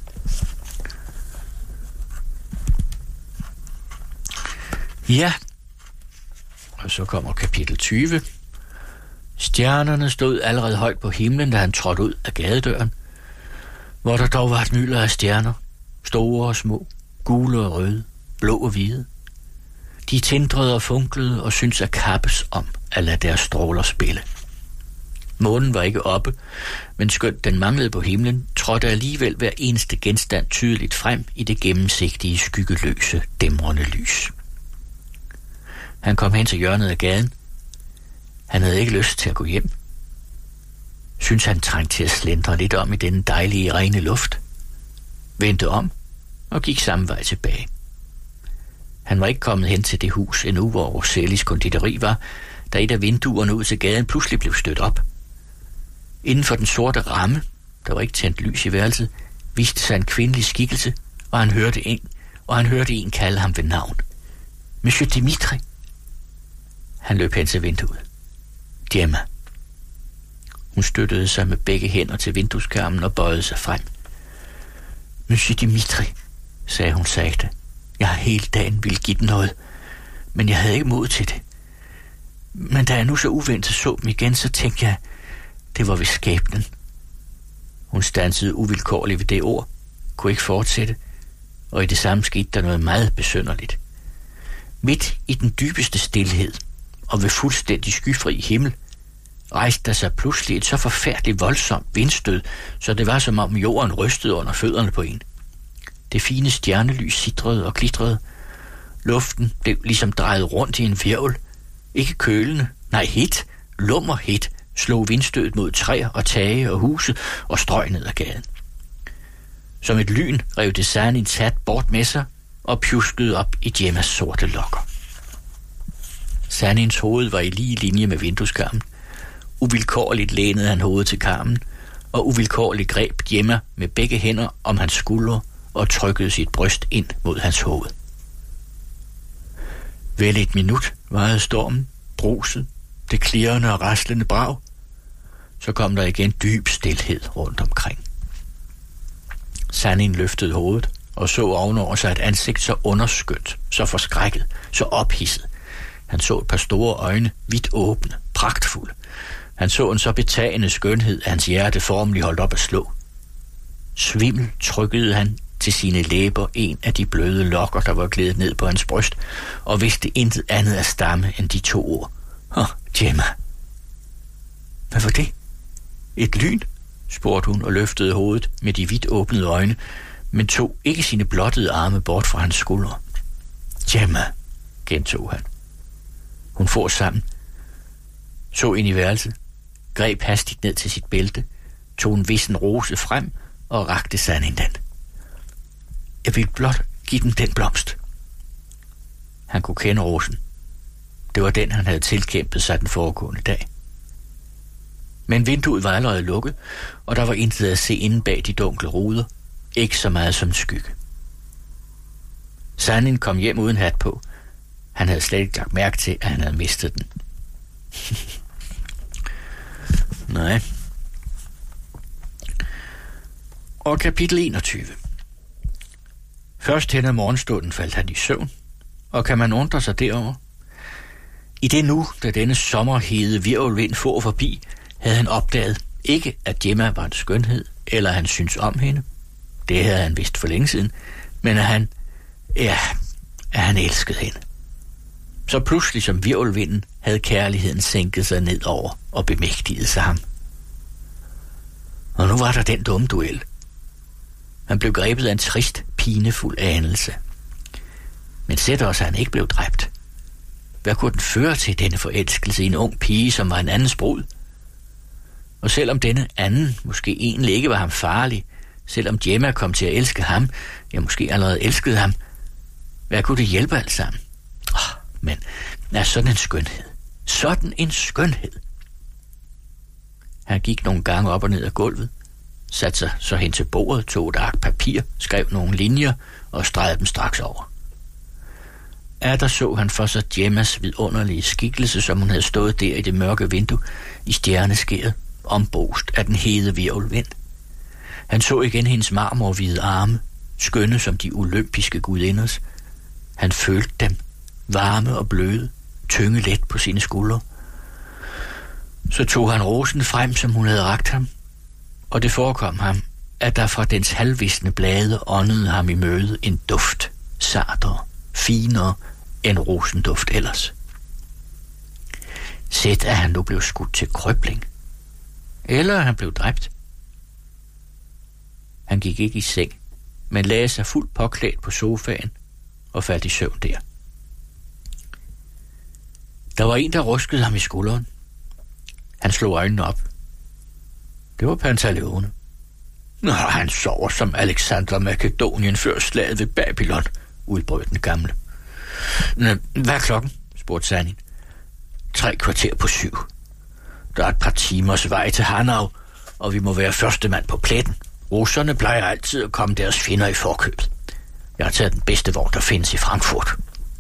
Ja, og så kommer kapitel 20. Stjernerne stod allerede højt på himlen, da han trådte ud af gadedøren, hvor der dog var et mylder af stjerner, store og små, gule og røde, blå og hvide. De tindrede og funklede og syntes at kappes om at lade deres stråler spille. Månen var ikke oppe, men skønt den manglede på himlen, trådte alligevel hver eneste genstand tydeligt frem i det gennemsigtige, skyggeløse, dæmrende lys. Han kom hen til hjørnet af gaden. Han havde ikke lyst til at gå hjem. Synes han trængte til at slendre lidt om i denne dejlige, rene luft. Vendte om og gik samme vej tilbage. Han var ikke kommet hen til det hus endnu, hvor Rosellis konditori var, da et af vinduerne ud til gaden pludselig blev stødt op. Inden for den sorte ramme, der var ikke tændt lys i værelset, viste sig en kvindelig skikkelse, og han hørte en kalde ham ved navn. Monsieur Dimitri. Han løb hen til vinduet. Gemma. Hun støttede sig med begge hænder til vindueskarmen og bøjede sig frem. Monsieur Dimitri, sagde hun sagte. Jeg har hele dagen ville give dem noget, men jeg havde ikke mod til det. Men da jeg nu så uventet så dem igen, så tænkte jeg, det var ved skæbnen. Hun standsede uvilkårligt ved det ord, kunne ikke fortsætte, og i det samme skete der noget meget besynderligt. Midt i den dybeste stilhed, og ved fuldstændig skyfri himmel, rejste der sig pludselig et så forfærdeligt voldsomt vindstød, så det var som om jorden rystede under fødderne på en. Det fine stjernelys sitrede og glitrede. Luften blev ligesom drejet rundt i en hvirvel. Ikke kølende, nej hit, lummerhit, slog vindstødet mod træer og tage og huse og strøg ned ad gaden. Som et lyn rev det Sanins hat bort med sig og pjuskede op i Gemmas sorte lokker. Sanins hoved var i lige linje med vindueskarmen. Uvilkårligt lænede han hovedet til karmen, og uvilkårligt greb Gemma med begge hænder om hans skuldre og trykkede sit bryst ind mod hans hoved. Vel et minut varede stormen, bruset, det klirrende og raslende brag. Så kom der igen dyb stilhed rundt omkring. Sanin løftede hovedet og så ovenover sig et ansigt så underskønt, så forskrækket, så ophidset. Han så et par store øjne, vidt åbne, pragtfulde. Han så en så betagende skønhed, at hans hjerte formelig holdt op at slå. Svimmel trykkede han til sine læber en af de bløde lokker, der var glædet ned på hans bryst, og vidste intet andet at stamme end de 2 ord. Gemma. Hvad var det? Et lyn? Spurgte hun og løftede hovedet med de vidt åbnede øjne, men tog ikke sine blottede arme bort fra hans skuldre. Gemma, gentog han. Hun for sammen, så ind i værelset, greb hastigt ned til sit bælte, tog en vissen rose frem og rakte Sanin den. Jeg ville blot give dem den blomst. Han kunne kende rosen. Det var den, han havde tilkæmpet sig den foregående dag. Men vinduet var allerede lukket, og der var intet at se inde bag de dunkle ruder. Ikke så meget som en skygge. Sanin kom hjem uden hat på. Han havde slet ikke lagt mærke til, at han havde mistet den. Nej. Og kapitel 21. Først hen ad morgenstunden faldt han i søvn, og kan man undre sig derover? I det nu, da denne sommerhede virvelvind for forbi, havde han opdaget ikke, at Gemma var en skønhed, eller han syntes om hende. Det havde han vidst for længe siden, men at han elskede hende. Så pludselig som virvelvinden havde kærligheden sænket sig ned over og bemægtiget sig ham. Og nu var der den dumme duel. Han blev grebet af en trist, pinefuld anelse. Men sæt også, at han ikke blev dræbt. Hvad kunne den føre til denne forelskelse i en ung pige, som var en andens brud? Og selvom denne anden måske egentlig ikke var ham farlig, selvom Gemma kom til at elske ham, ja måske allerede elskede ham, hvad kunne det hjælpe alt sammen? Men er sådan en skønhed. Sådan en skønhed. Han gik nogle gange op og ned ad gulvet, satte sig så hen til bordet, tog et ark papir, skrev nogle linjer og stregede dem straks over. Der så han for sig Gemmas vidunderlige skikkelse, som hun havde stået der i det mørke vindue i stjerneskæret, ombost af den hede virvelvind. Han så igen hendes marmorhvide arme, skønne som de olympiske gudinders. Han følte dem, varme og bløde, tynge let på sine skuldre. Så tog han rosen frem, som hun havde rakt ham, og det forekom ham, at der fra dens halvvisne blade åndede ham i møde en duft, sartere, finere end rosenduft ellers. Sæt, at han nu blev skudt til krøbling, eller han blev dræbt. Han gik ikke i seng, men lagde sig fuldt påklædt på sofaen og faldt i søvn der. Der var en, der ruskede ham i skulderen. Han slog øjnene op. Det var Pantaleone. Nå, han sover som Alexander Makedonien før slaget ved Babylon, udbrød den gamle. Hvad er klokken? Spurgte Sanin. 7:15. Der er et par timers vej til Hanau, og vi må være første mand på pletten. Russerne plejer altid at komme deres fjender i forkøbet. Jeg har taget den bedste vogn, der findes i Frankfurt.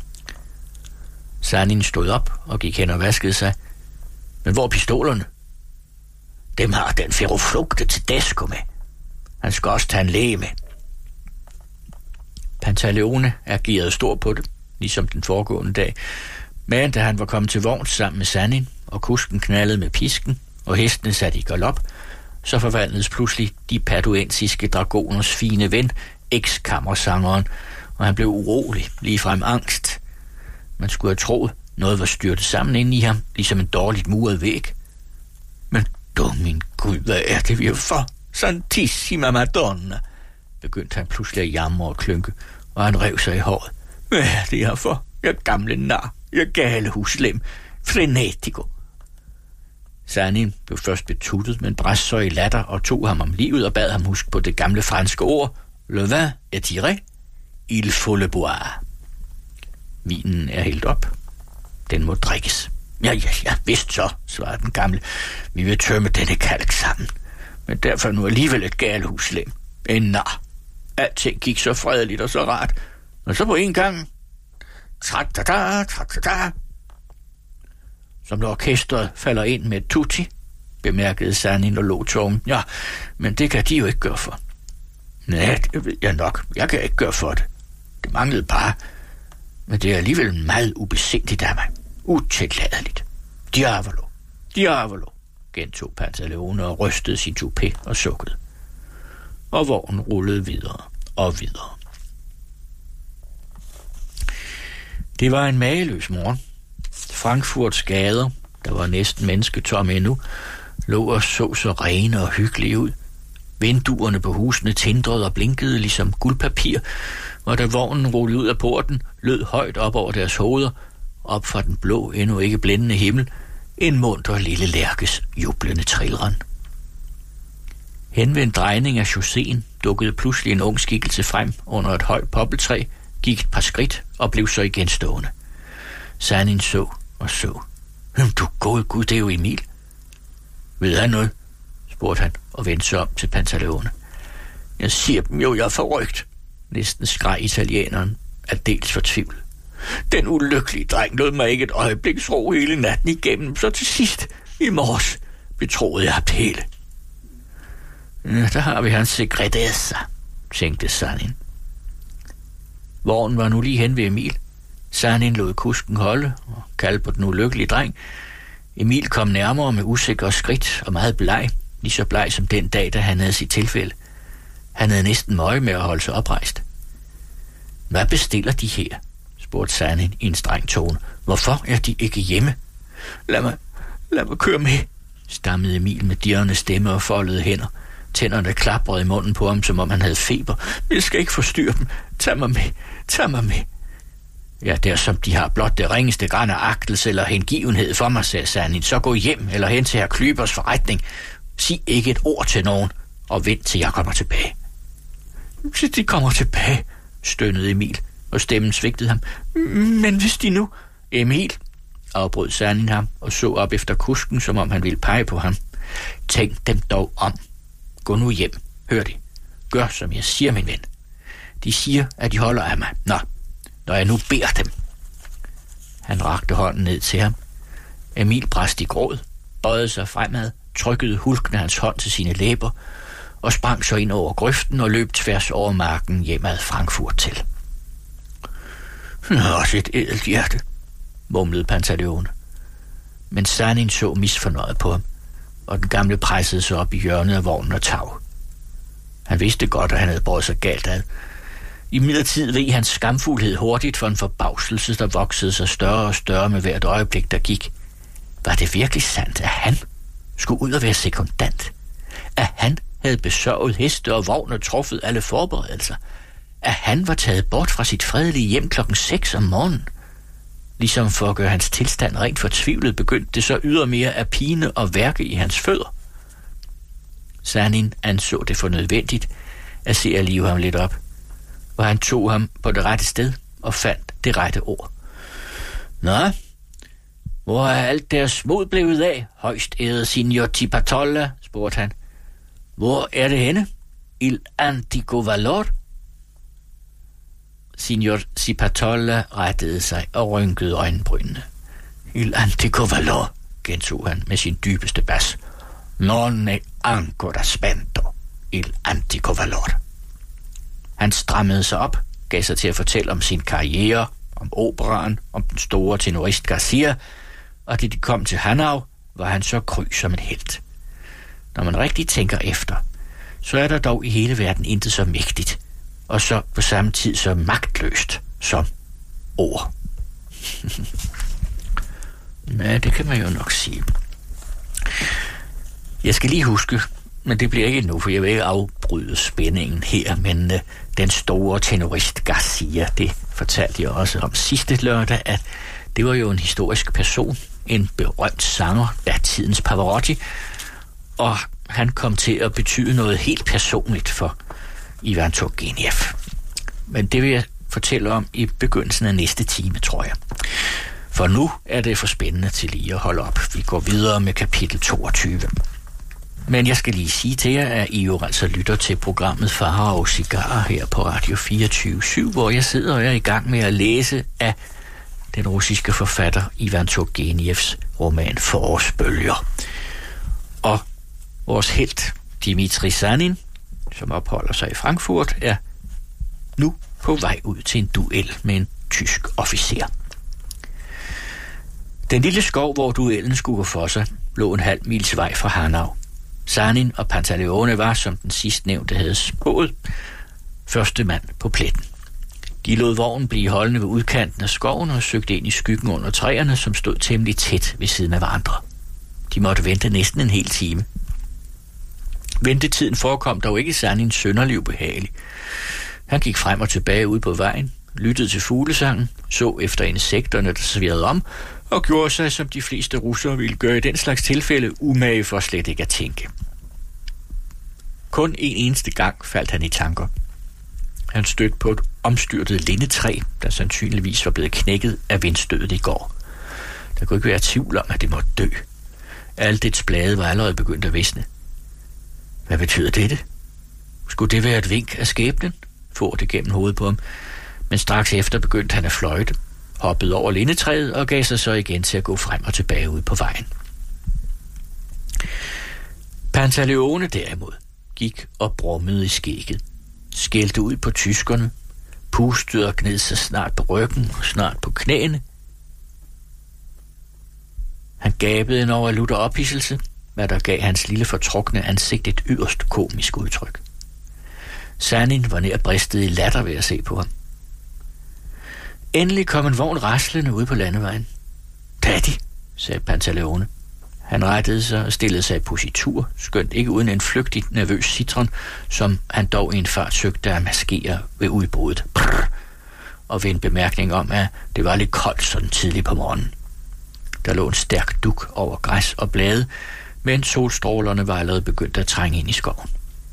Sanin stod op og gik hen og vaskede sig. Men hvor er pistolerne? Dem har den Ferroflugte Tedesco med. Han skal også tage en læge med. Pantaleone agerede stor på det, ligesom den foregående dag. Men da han var kommet til vogns sammen med Sanin, og kusken knaldede med pisken, og hestene satte i galop, så forvandledes pludselig de paduensiske dragoners fine ven, ekskammersangeren, og han blev urolig, ligefrem angst. Man skulle have troet, noget var styrtet sammen inde i ham, ligesom en dårligt muret væg. Men min Gud, hvad er det, vi er for? Santissima Madonna, begyndte han pludselig at jamre og klynke, og han rev sig i håret. Hvad er det her for? Jeg gamle nar, jeg gale huslem, frenetico. Sanin blev først betuttet, men bræst så i latter og tog ham om livet og bad ham huske på det gamle franske ord, le vin est tiré, il faut le boire. Vinen er hældt op. Den må drikkes. Ja, vist så, svarede den gamle. Vi vil tømme denne kalk sammen. Men derfor nu alligevel et gale huslem. En nar. Alting gik så fredeligt og så rart. Og så på en gang... Trak-ta-ta. Som når orkestret falder ind med et tutti, bemærkede Sanin og lå tågen. Ja, men det kan de jo ikke gøre for. Nej, det ved jeg nok. Jeg kan ikke gøre for det. Det manglede bare. Men det er alligevel meget ubesindigt af mig. Utilladeligt. Diavolo, gentog Pantaleone og rystede sin toupé og sukkede. Og vognen rullede videre og videre. Det var en mageløs morgen. Frankfurts gader, der var næsten mennesketomme endnu, lå og så rene og hyggelige ud. Vinduerne på husene tindrede og blinkede ligesom guldpapir, og da vognen rullede ud af porten, lød højt op over deres hoveder, op fra den blå, endnu ikke blændende himmel, en munter lille lærkes jublende trilleren. Hen ved en drejning af chausséen dukkede pludselig en ung skikkelse frem under et højt poppeltræ, gik et par skridt og blev så igen stående. Sanin så og så. Du gode Gud, det er jo Emil. Ved han noget? Spurgte han og vendte sig om til Pantaleone. Jeg siger dem jo, jeg er forrygt. Næsten skreg italieneren, aldeles fortvivlet. Den ulykkelige dreng lod mig ikke et øjebliks ro hele natten igennem, så til sidst i morges betroede jeg ham det hele. Ja, der har vi hans secretessa, tænkte Sanin. Vognen var nu lige hen ved Emil. Sanin lod kusken holde og kaldte på den ulykkelige dreng. Emil kom nærmere med usikre skridt og meget bleg, lige så bleg som den dag, da han havde sit tilfælde. Han havde næsten møje med at holde sig oprejst. Hvad bestiller de her? Spurgte Sanin i en streng tone. Hvorfor er de ikke hjemme? Lad mig køre med, stammede Emil med dirrende stemme og foldede hænder. Tænderne klaprede i munden på ham, som om han havde feber. Jeg skal ikke forstyrre dem. Tag mig med. Ja, det er som de har blot det ringeste græn af agtelse eller hengivenhed for mig, sagde Sanin. Så gå hjem eller hen til herr Klybers forretning. Sig ikke et ord til nogen, og vent til jeg kommer tilbage. De kommer tilbage, stønnede Emil, og stemmen svigtede ham. Men hvis de nu... Emil, afbrød Sanin ham og så op efter kusken, som om han ville pege på ham. Tænk dem dog om. Gå nu hjem. Hør det. Gør, som jeg siger, min ven. De siger, at de holder af mig. Nå, når jeg nu beder dem. Han rakte hånden ned til ham. Emil brast i gråd, bøjede sig fremad, trykkede hulkende hans hånd til sine læber og sprang så ind over grøften og løb tværs over marken hjemad Frankfurt til. Også et ædelt hjerte, mumlede Pantaleone. Men Sanin så misfornøjet på ham, og den gamle pressede sig op i hjørnet af vognen og tav. Han vidste godt, at han havde båret sig galt ad. Imidlertid veg hans skamfuldhed hurtigt for en forbavselse, der voksede sig større og større med hvert øjeblik, der gik. Var det virkelig sandt, at han skulle ud og være sekundant? At han havde besørget heste og vogn og truffet alle forberedelser? At han var taget bort fra sit fredelige hjem 6:00 om morgenen? Ligesom for at gøre hans tilstand rent fortvivlet, begyndte det så ydermere at pine og værke i hans fødder. Sanin anså det for nødvendigt at se at live ham lidt op, og han tog ham på det rette sted og fandt det rette ord. Nå, hvor er alt deres mod blevet af, højst ærede signor Cipatolla, spurgte han. Hvor er det henne? Il antico valor? Signor Cipatolla rettede sig og rynkede øjenbrynene. Il antico valor, gentog han med sin dybeste bas. Non è ancora spento, il antico valor. Han strammede sig op, gav sig til at fortælle om sin karriere, om operaen, om den store tenorist Garcia, og da de kom til Hanau, var han så kry som en helt. Når man rigtig tænker efter, så er der dog i hele verden intet så mægtigt, og så på samme tid så magtløst som ord. Ja, det kan man jo nok sige. Jeg skal lige huske, men det bliver ikke nu, for jeg vil ikke afbryde spændingen her, men den store tenorist Garcia, det fortalte jeg også om sidste lørdag, at det var jo en historisk person, en berømt sanger, datidens Pavarotti, og han kom til at betyde noget helt personligt for Ivan Turgenev. Men det vil jeg fortælle om i begyndelsen af næste time, tror jeg. For nu er det for spændende til lige at holde op. Vi går videre med kapitel 22. Men jeg skal lige sige til jer, at I jo altså lytter til programmet Farao Cigarer her på Radio 24/7, hvor jeg sidder og er i gang med at læse af den russiske forfatter Ivan Turgenevs roman Forårsbølger. Og vores helt Dmitri Sanin, som opholder sig i Frankfurt, er nu på vej ud til en duel med en tysk officer. Den lille skov, hvor duellen skulle gå for sig, lå en halv mils vej fra Hanau. Sanin og Pantaleone var, som den sidstnævnte havde spået, første mand på pletten. De lod vognen blive holdende ved udkanten af skoven og søgte ind i skyggen under træerne, som stod temmelig tæt ved siden af hverandre. De måtte vente næsten en hel time. Ventetiden forekom dog ikke Sanin synderlig ubehagelig. Han gik frem og tilbage ud på vejen, lyttede til fuglesangen, så efter insekterne, der svirrede om, og gjorde sig, som de fleste russere ville gøre i den slags tilfælde, umage for slet ikke at tænke. Kun en eneste gang faldt han i tanker. Han stødte på et omstyrtet lindetræ, der sandsynligvis var blevet knækket af vindstødet i går. Der kunne ikke være tvivl om, at det måtte dø. Alt dets blade var allerede begyndt at visne. Hvad betyder dette? Skulle det være et vink af skæbnen? For det gennem hovedet på ham. Men straks efter begyndte han at fløjte, hoppede over lindetræet og gav sig så igen til at gå frem og tilbage ud på vejen. Pantaleone derimod gik og brummede i skægget, skældte ud på tyskerne, pustede og gned sig snart på ryggen og snart på knæene. Han gabede en over lutter ophidselse, hvad der gav hans lille fortrukne ansigt et yderst komisk udtryk. Sanin var nær bristet i latter ved at se på ham. Endelig kom en vogn raslende ud på landevejen. Daddy, sagde Pantaleone. Han rettede sig og stillede sig i positur, skønt ikke uden en flygtigt nervøs citron, som han dog i en fart søgte at maskere ved udbruddet. Brrr, og ved en bemærkning om, at det var lidt koldt sådan tidligt på morgenen. Der lå en stærk dug over græs og blade, men solstrålerne var allerede begyndt at trænge ind i skoven.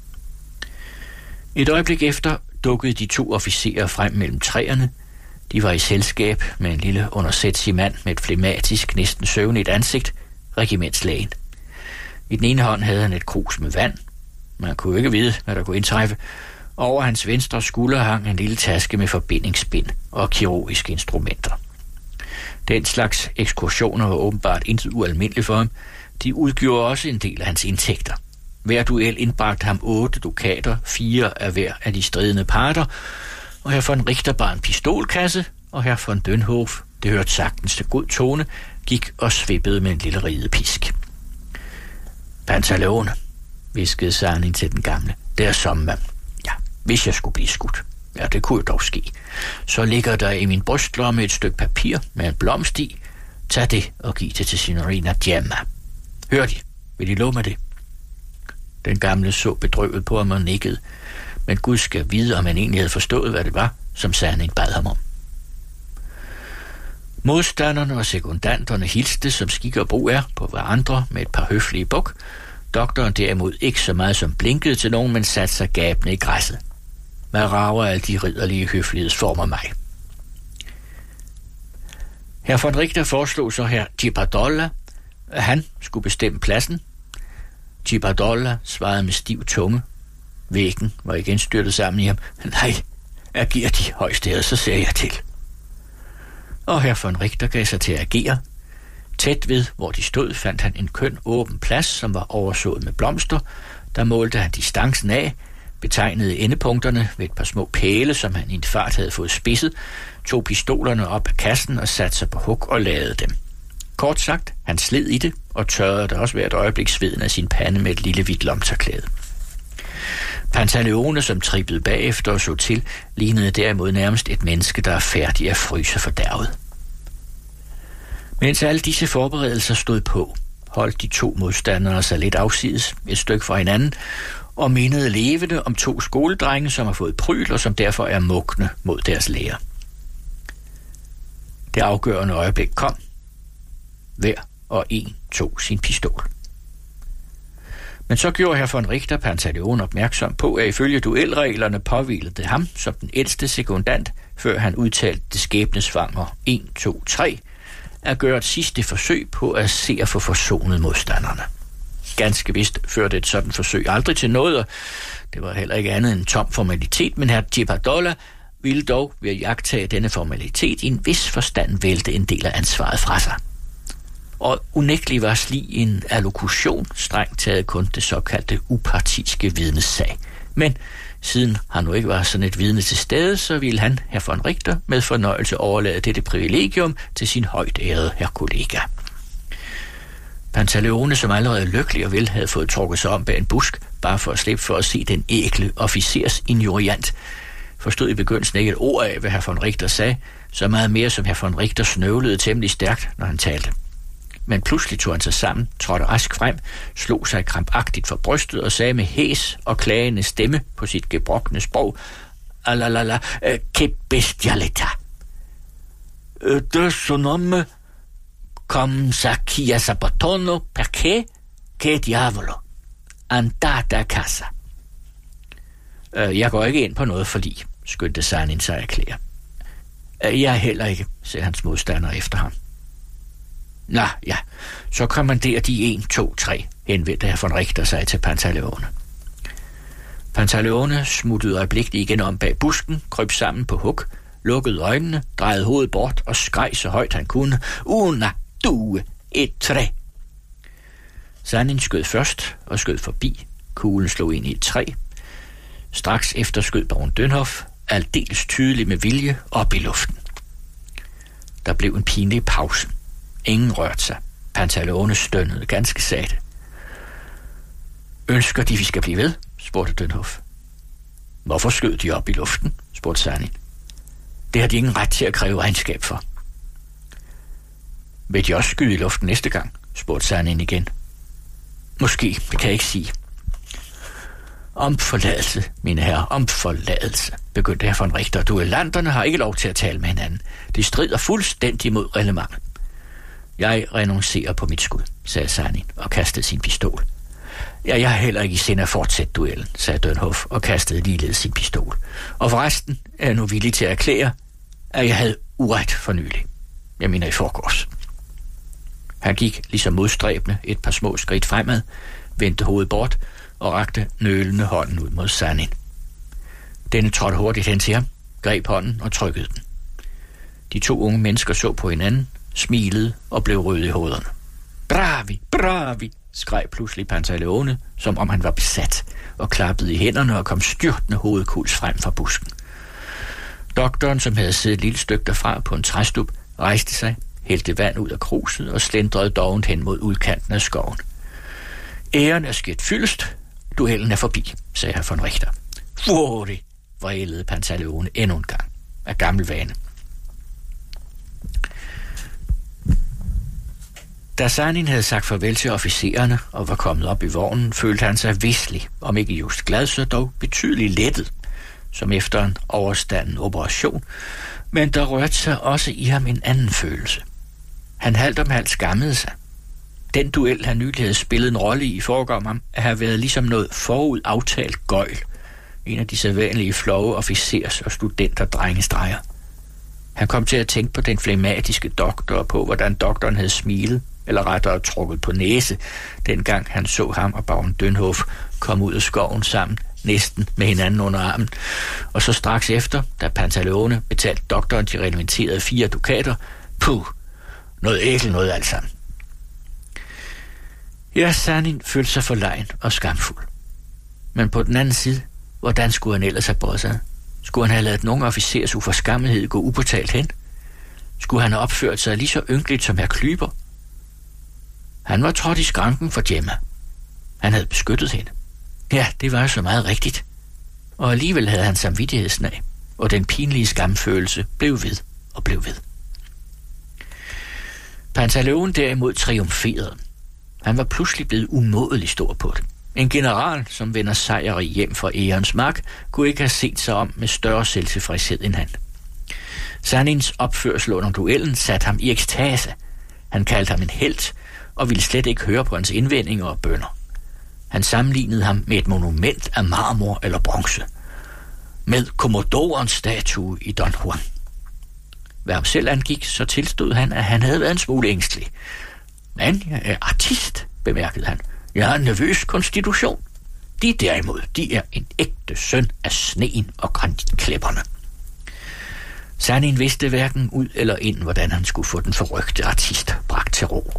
Et øjeblik efter dukkede de to officerer frem mellem træerne. De var i selskab med en lille undersætsig mand med et flematisk, næsten søvnigt ansigt, regimentslægen. I den ene hånd havde han et krus med vand. Man kunne ikke vide, hvad der kunne indtræffe. Over hans venstre skulder hang en lille taske med forbindingsbind og kirurgiske instrumenter. Den slags ekskursioner var åbenbart intet ualmindeligt for ham. De udgjorde også en del af hans indtægter. Hver duel indbragte ham 8 dukater, 4 af hver af de stridende parter, og her von Richter bar en pistolkasse, og her von Dönhoff, det hørte sagtens til god tone, gik og svippede med en lille ridepisk. Pantaleone, viskede Sanin til den gamle. Det er som, mand. Ja, hvis jeg skulle blive skudt. Ja, det kunne jo dog ske. Så ligger der i min brystlomme et stykke papir med en blomst i. Tag det og giv det til signorina Gemma. Hør de, vil de love mig det? Den gamle så bedrøvet på ham og nikkede, men Gud skal vide, om han egentlig havde forstået, hvad det var, som Sanin bad ham om. Modstanderne og sekundanterne hilste, som skik og brug er, på hverandre med et par høflige buk. Doktoren derimod ikke så meget som blinkede til nogen, men satte sig gabende i græsset. Hvad rager alle de ridderlige høflighedsformer mig? Herr von Richter foreslog så herr Cipadolla, at han skulle bestemme pladsen. Cipadolla svarede med stiv tunge. Væggen var igen styrtet sammen i ham. Nej, agerer de højstede, så ser jeg til. Og herr von Richter gav sig til at agere. Tæt ved, hvor de stod, fandt han en køn åben plads, som var oversået med blomster. Der målte han distancen af, betegnede endepunkterne ved et par små pæle, som han i en fart havde fået spidset, tog pistolerne op af kassen og satte sig på hug og ladede dem. Kort sagt, han sled i det og tørrede det også hvert øjeblik sveden af sin pande med et lille hvidt lomterklæde. Pantaleone, som trippede bagefter og så til, lignede derimod nærmest et menneske, der er færdig at fryse fordærvet. Mens alle disse forberedelser stod på, holdt de to modstandere sig lidt afsides, et stykke fra hinanden, og mindede levende om to skoledrenge, som har fået pryl og som derfor er mugne mod deres lærer. Det afgørende øjeblik kom. Hver og en tog sin pistol. Men så gjorde herr von Richter Pantaleone opmærksom på, at ifølge duelreglerne påhvilede det ham som den ældste sekundant, før han udtalte det skæbnesvanger 1, 2, 3, at gøre et sidste forsøg på at se at få forsonet modstanderne. Ganske vist førte et sådan forsøg aldrig til noget, og det var heller ikke andet end tom formalitet, men herr Ciabadola ville dog ved at jagtage denne formalitet i en vis forstand vælte en del af ansvaret fra sig. Og unægteligt var slig en allokution strengt taget kun det såkaldte upartiske vidnessag. Men siden han nu ikke var sådan et vidne til stede, så ville han, herr von Richter, med fornøjelse overlade dette privilegium til sin højt ærede herr kollega. Pantaleone, som allerede lykkelig og vel havde fået trukket sig om bag en busk, bare for at slippe for at se den ækle officers injuriant, forstod i begyndelsen ikke et ord af, hvad herr von Richter sagde, så meget mere som herr von Richter snøvlede temmelig stærkt, når han talte. Men pludselig tog han sig sammen, trådte rask frem, slog sig krampagtigt for brystet og sagde med hæs og klagende stemme på sit gebrokne sprog: "Alalala, che bestialità. Adesso nome com sacchia sabatonno perché che diavolo. Andate a casa." Jeg går ikke ind på noget forlig, skyndte Sanin sig erklære. Jeg heller ikke, sagde hans modstander efter ham. Nå, ja, så kommanderer de 1, 2, 3, henvendte herr von Richter sig til Pantaleone. Pantaleone smuttede øjeblikkeligt igen om bag busken, kryb sammen på hug, lukkede øjnene, drejede hovedet bort og skreg så højt han kunne: "Una, due, et, tre." Sanin skød først og skød forbi. Kuglen slog ind i et træ. Straks efter skød baron Dönhoff, aldeles tydeligt med vilje, op i luften. Der blev en pinlig pause. Ingen rørte sig. Pantaleone stønnede ganske sagte. "Ønsker de, vi skal blive ved?" spurgte Dönhoff. "Hvorfor skød de op i luften?" spurgte Sanin. "Det har de ingen ret til at kræve regnskab for." "Vil de også skyde i luften næste gang?" spurgte Sanin igen. "Måske, det kan jeg ikke sige." "Om forladelse, mine herrer, om forladelse," begyndte herr von Richter. "Duellanterne har ikke lov til at tale med hinanden. De strider fuldstændig mod reglementet." "Jeg renoncerer på mit skud," sagde Sanin og kastede sin pistol. "Ja, jeg har heller ikke i sinde at fortsætte duellen," sagde Dönhoff og kastede ligeledes sin pistol. "Og forresten er jeg nu villig til at erklære, at jeg havde uret for nylig. Jeg mener i forgårs." Han gik ligesom modstræbende et par små skridt fremad, vendte hovedet bort og rakte nølende hånden ud mod Sanin. Denne trådte hurtigt hen til ham, greb hånden og trykkede den. De to unge mennesker så på hinanden, smilede og blev røde i hovederne. "Bravi, bravi!" skreg pludselig Pantaleone, som om han var besat, og klappede i hænderne og kom styrtende hovedkuls frem fra busken. Doktoren, som havde siddet et lille stykke derfra på en træstup, rejste sig, hældte vand ud af kruset og slendrede dovent hen mod udkanten af skoven. "Æren er sket fyldest. Duellen er forbi," sagde herr von Richter. "Fuori!" vrælede Pantaleone endnu en gang af gammel vane. Da Sanin havde sagt farvel til officererne og var kommet op i vognen, følte han sig vislig, om ikke just glad, så dog betydeligt lettet, som efter en overstanden operation, men der rørte sig også i ham en anden følelse. Han halvt om halvt skammede sig. Den duel, han nylig havde spillet en rolle i, forekom ham at have været ligesom noget forud aftalt gøjl, en af de sædvanlige flove officers- og studenterdrengestreger. Han kom til at tænke på den flegmatiske doktor og på, hvordan doktoren havde smilet, eller rettere trukket på næse, dengang han så ham og baron Dönhoff komme ud af skoven sammen, næsten med hinanden under armen. Og så straks efter, da Pantaleone betalte doktoren de reglementerede 4 dukater, puh, noget ækel noget alt sammen. Ja, Sanin følte sig forlegen og skamfuld. Men på den anden side Hvordan skulle han ellers have båret sig? Skulle han have ladet nogen officers uforskammelighed gå upåtalt hen? Skulle han have opført sig lige så ynkeligt som herr Klyber? Han var trådt i skranken for Gemma. Han havde beskyttet hende. Ja, det var jo så meget rigtigt. Og alligevel havde han samvittighedssnag, og den pinlige skamfølelse blev ved og blev ved. Pantaleon derimod triumferede. Han var pludselig blevet umådelig stor på det. En general, som vender sejrig hjem fra ærens mark, kunne ikke have set sig om med større selvtilfredshed end han. Sanins opførsel under duellen satte ham i ekstase. Han kaldte ham en helt, og ville slet ikke høre på hans indvendinger og bønner. Han sammenlignede ham med et monument af marmor eller bronze. Med kommodorens statue i Don Juan. Hvad ham selv angik, så tilstod han, at han havde været en smule ængstelig. Men jeg er artist, bemærkede han. Jeg har en nervøs konstitution. De derimod, de er en ægte søn af sneen og granitklipperne. Sanin vidste hverken ud eller ind, hvordan han skulle få den forrygte artist bragt til ro.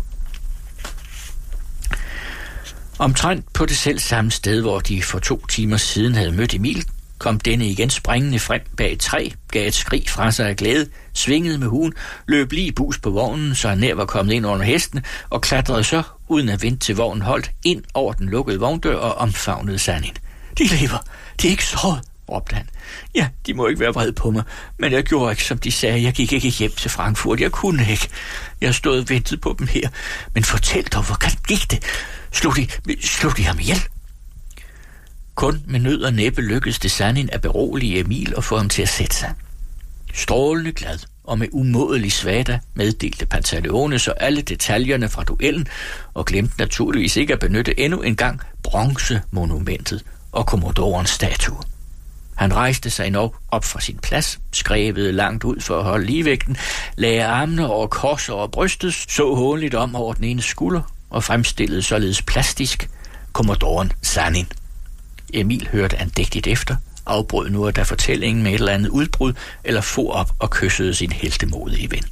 Omtrent på det selv samme sted, hvor de for 2 timer siden havde mødt Emil, kom denne igen springende frem bag et træ, gav et skrig fra sig af glæde, svingede med huen, løb lige bus på vognen, så han nær var kommet ind under hesten, og klatrede så, uden at vente til vognen holdt, ind over den lukkede vogndør og omfavnede Sanin. De lever, de er ikke såret, råbte han. Ja, de må ikke være vred på mig, men jeg gjorde ikke, som de sagde. Jeg gik ikke hjem til Frankfurt, jeg kunne ikke. Jeg stod og ventede på dem her. Men fortæl dog, hvordan gik det? Slog de ham ihjel? Kun med nød og næppe lykkedes det Sanin at berolige Emil og få ham til at sætte sig. Strålende glad og med umådelig svada meddelte Pantaleone så alle detaljerne fra duellen og glemte naturligvis ikke at benytte endnu en gang bronzemonumentet og kommodorens statue. Han rejste sig endnu op fra sin plads, skrævede langt ud for at holde ligevægten, lagde armene over kors over brystet, så hånligt om over den ene skulder og fremstillede således plastisk kommodoren Sanin. Emil hørte andægtigt efter, afbrød nu da fortællingen med et eller andet udbrud, eller for op og kyssede sin heltemodige ven.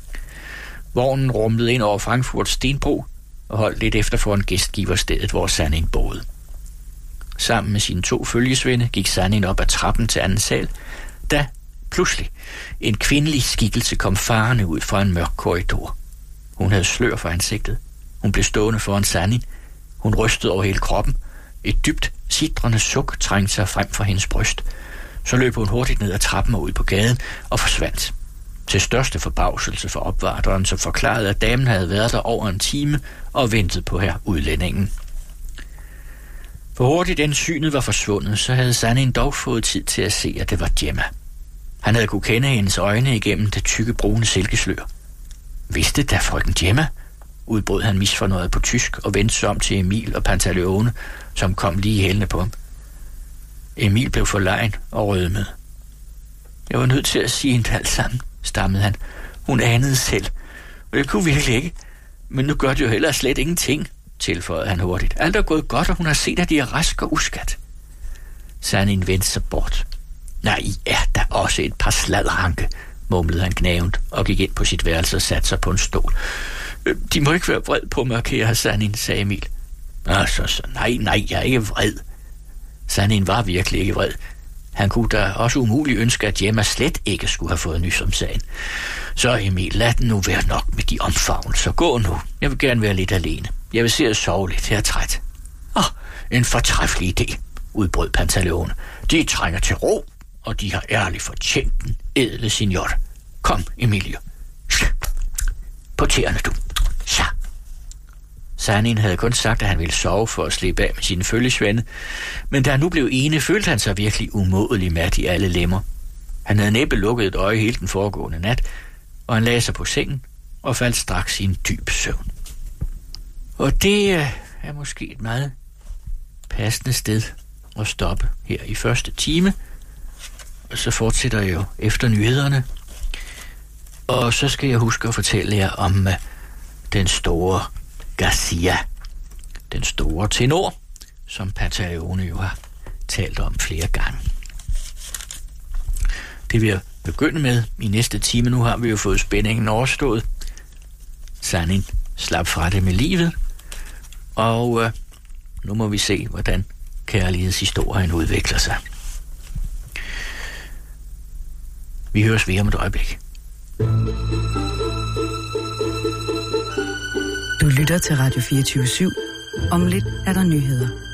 Vognen rumlede ind over Frankfurts stenbro og holdt lidt efter foran gæstgiverstedet, hvor Sanin boede. Sammen med sine 2 følgesvende gik Sanin op ad trappen til anden sal, da pludselig en kvindelig skikkelse kom farende ud fra en mørk korridor. Hun havde slør for ansigtet. Hun blev stående foran Sanin. Hun rystede over hele kroppen. Et dybt, sitrende suk trængte sig frem fra hendes bryst. Så løb hun hurtigt ned ad trappen og ud på gaden og forsvandt. Til største forbavselse for opvarteren, som forklarede, at damen havde været der over en time og ventet på her udlændingen. For hurtigt den synet var forsvundet, så havde Sanin dog fået tid til at se, at det var Gemma. Han havde kunne kende hendes øjne igennem det tykke brune silkeslør. Vidste da frøken Gemma? Udbrød han misfornøjet på tysk og vendte sig om til Emil og Pantaleone, som kom lige hælende på ham. Emil blev forlegen og rødmede. Jeg var nødt til at sige hende alt sammen, stammede han. Hun anede selv. Og jeg kunne virkelig ikke. Men nu gør det jo heller slet ingenting, tilføjede han hurtigt. Alt er gået godt, og hun har set, at de er rask og uskat. Sanin vendte sig bort. Nej, I er da også et par sladranke, mumlede han gnavent og gik ind på sit værelse og satte sig på en stol. De må ikke være vred på mig, kære Sanin, sagde Emil. Så nej, jeg er ikke vred. Sanin var virkelig ikke vred. Han kunne da også umuligt ønske, at Gemma slet ikke skulle have fået nys om sagen. Så Emil, lad den nu være nok med de omfavnelser. Gå nu. Jeg vil gerne være lidt alene. Jeg vil se at sove lidt. Jeg er træt. En fortræffelig idé, udbrød Pantaleone. De trænger til ro, og de har ærligt fortjent den, ædle signor. Kom, Emilio. På tæerne, du. Så. Sanin havde kun sagt, at han ville sove for at slippe af med sine følgesvende, men da han nu blev ene, følte han sig virkelig umådelig mat i alle lemmer. Han havde næppe lukket et øje hele den foregående nat, og han lagde sig på sengen og faldt straks i en dyb søvn. Og det er måske et meget passende sted at stoppe her i første time, og så fortsætter jeg jo efter nyhederne. Og så skal jeg huske at fortælle jer om den store Garcia, den store tenor, som Pantaleone jo har talt om flere gange. Det vil jeg begynde med i næste time. Nu har vi jo fået spændingen overstået. Sanin slap fra det med livet, og nu må vi se, hvordan kærlighedshistorien udvikler sig. Vi høres ved om et øjeblik. Du lytter til Radio 24/7. Om lidt er der nyheder.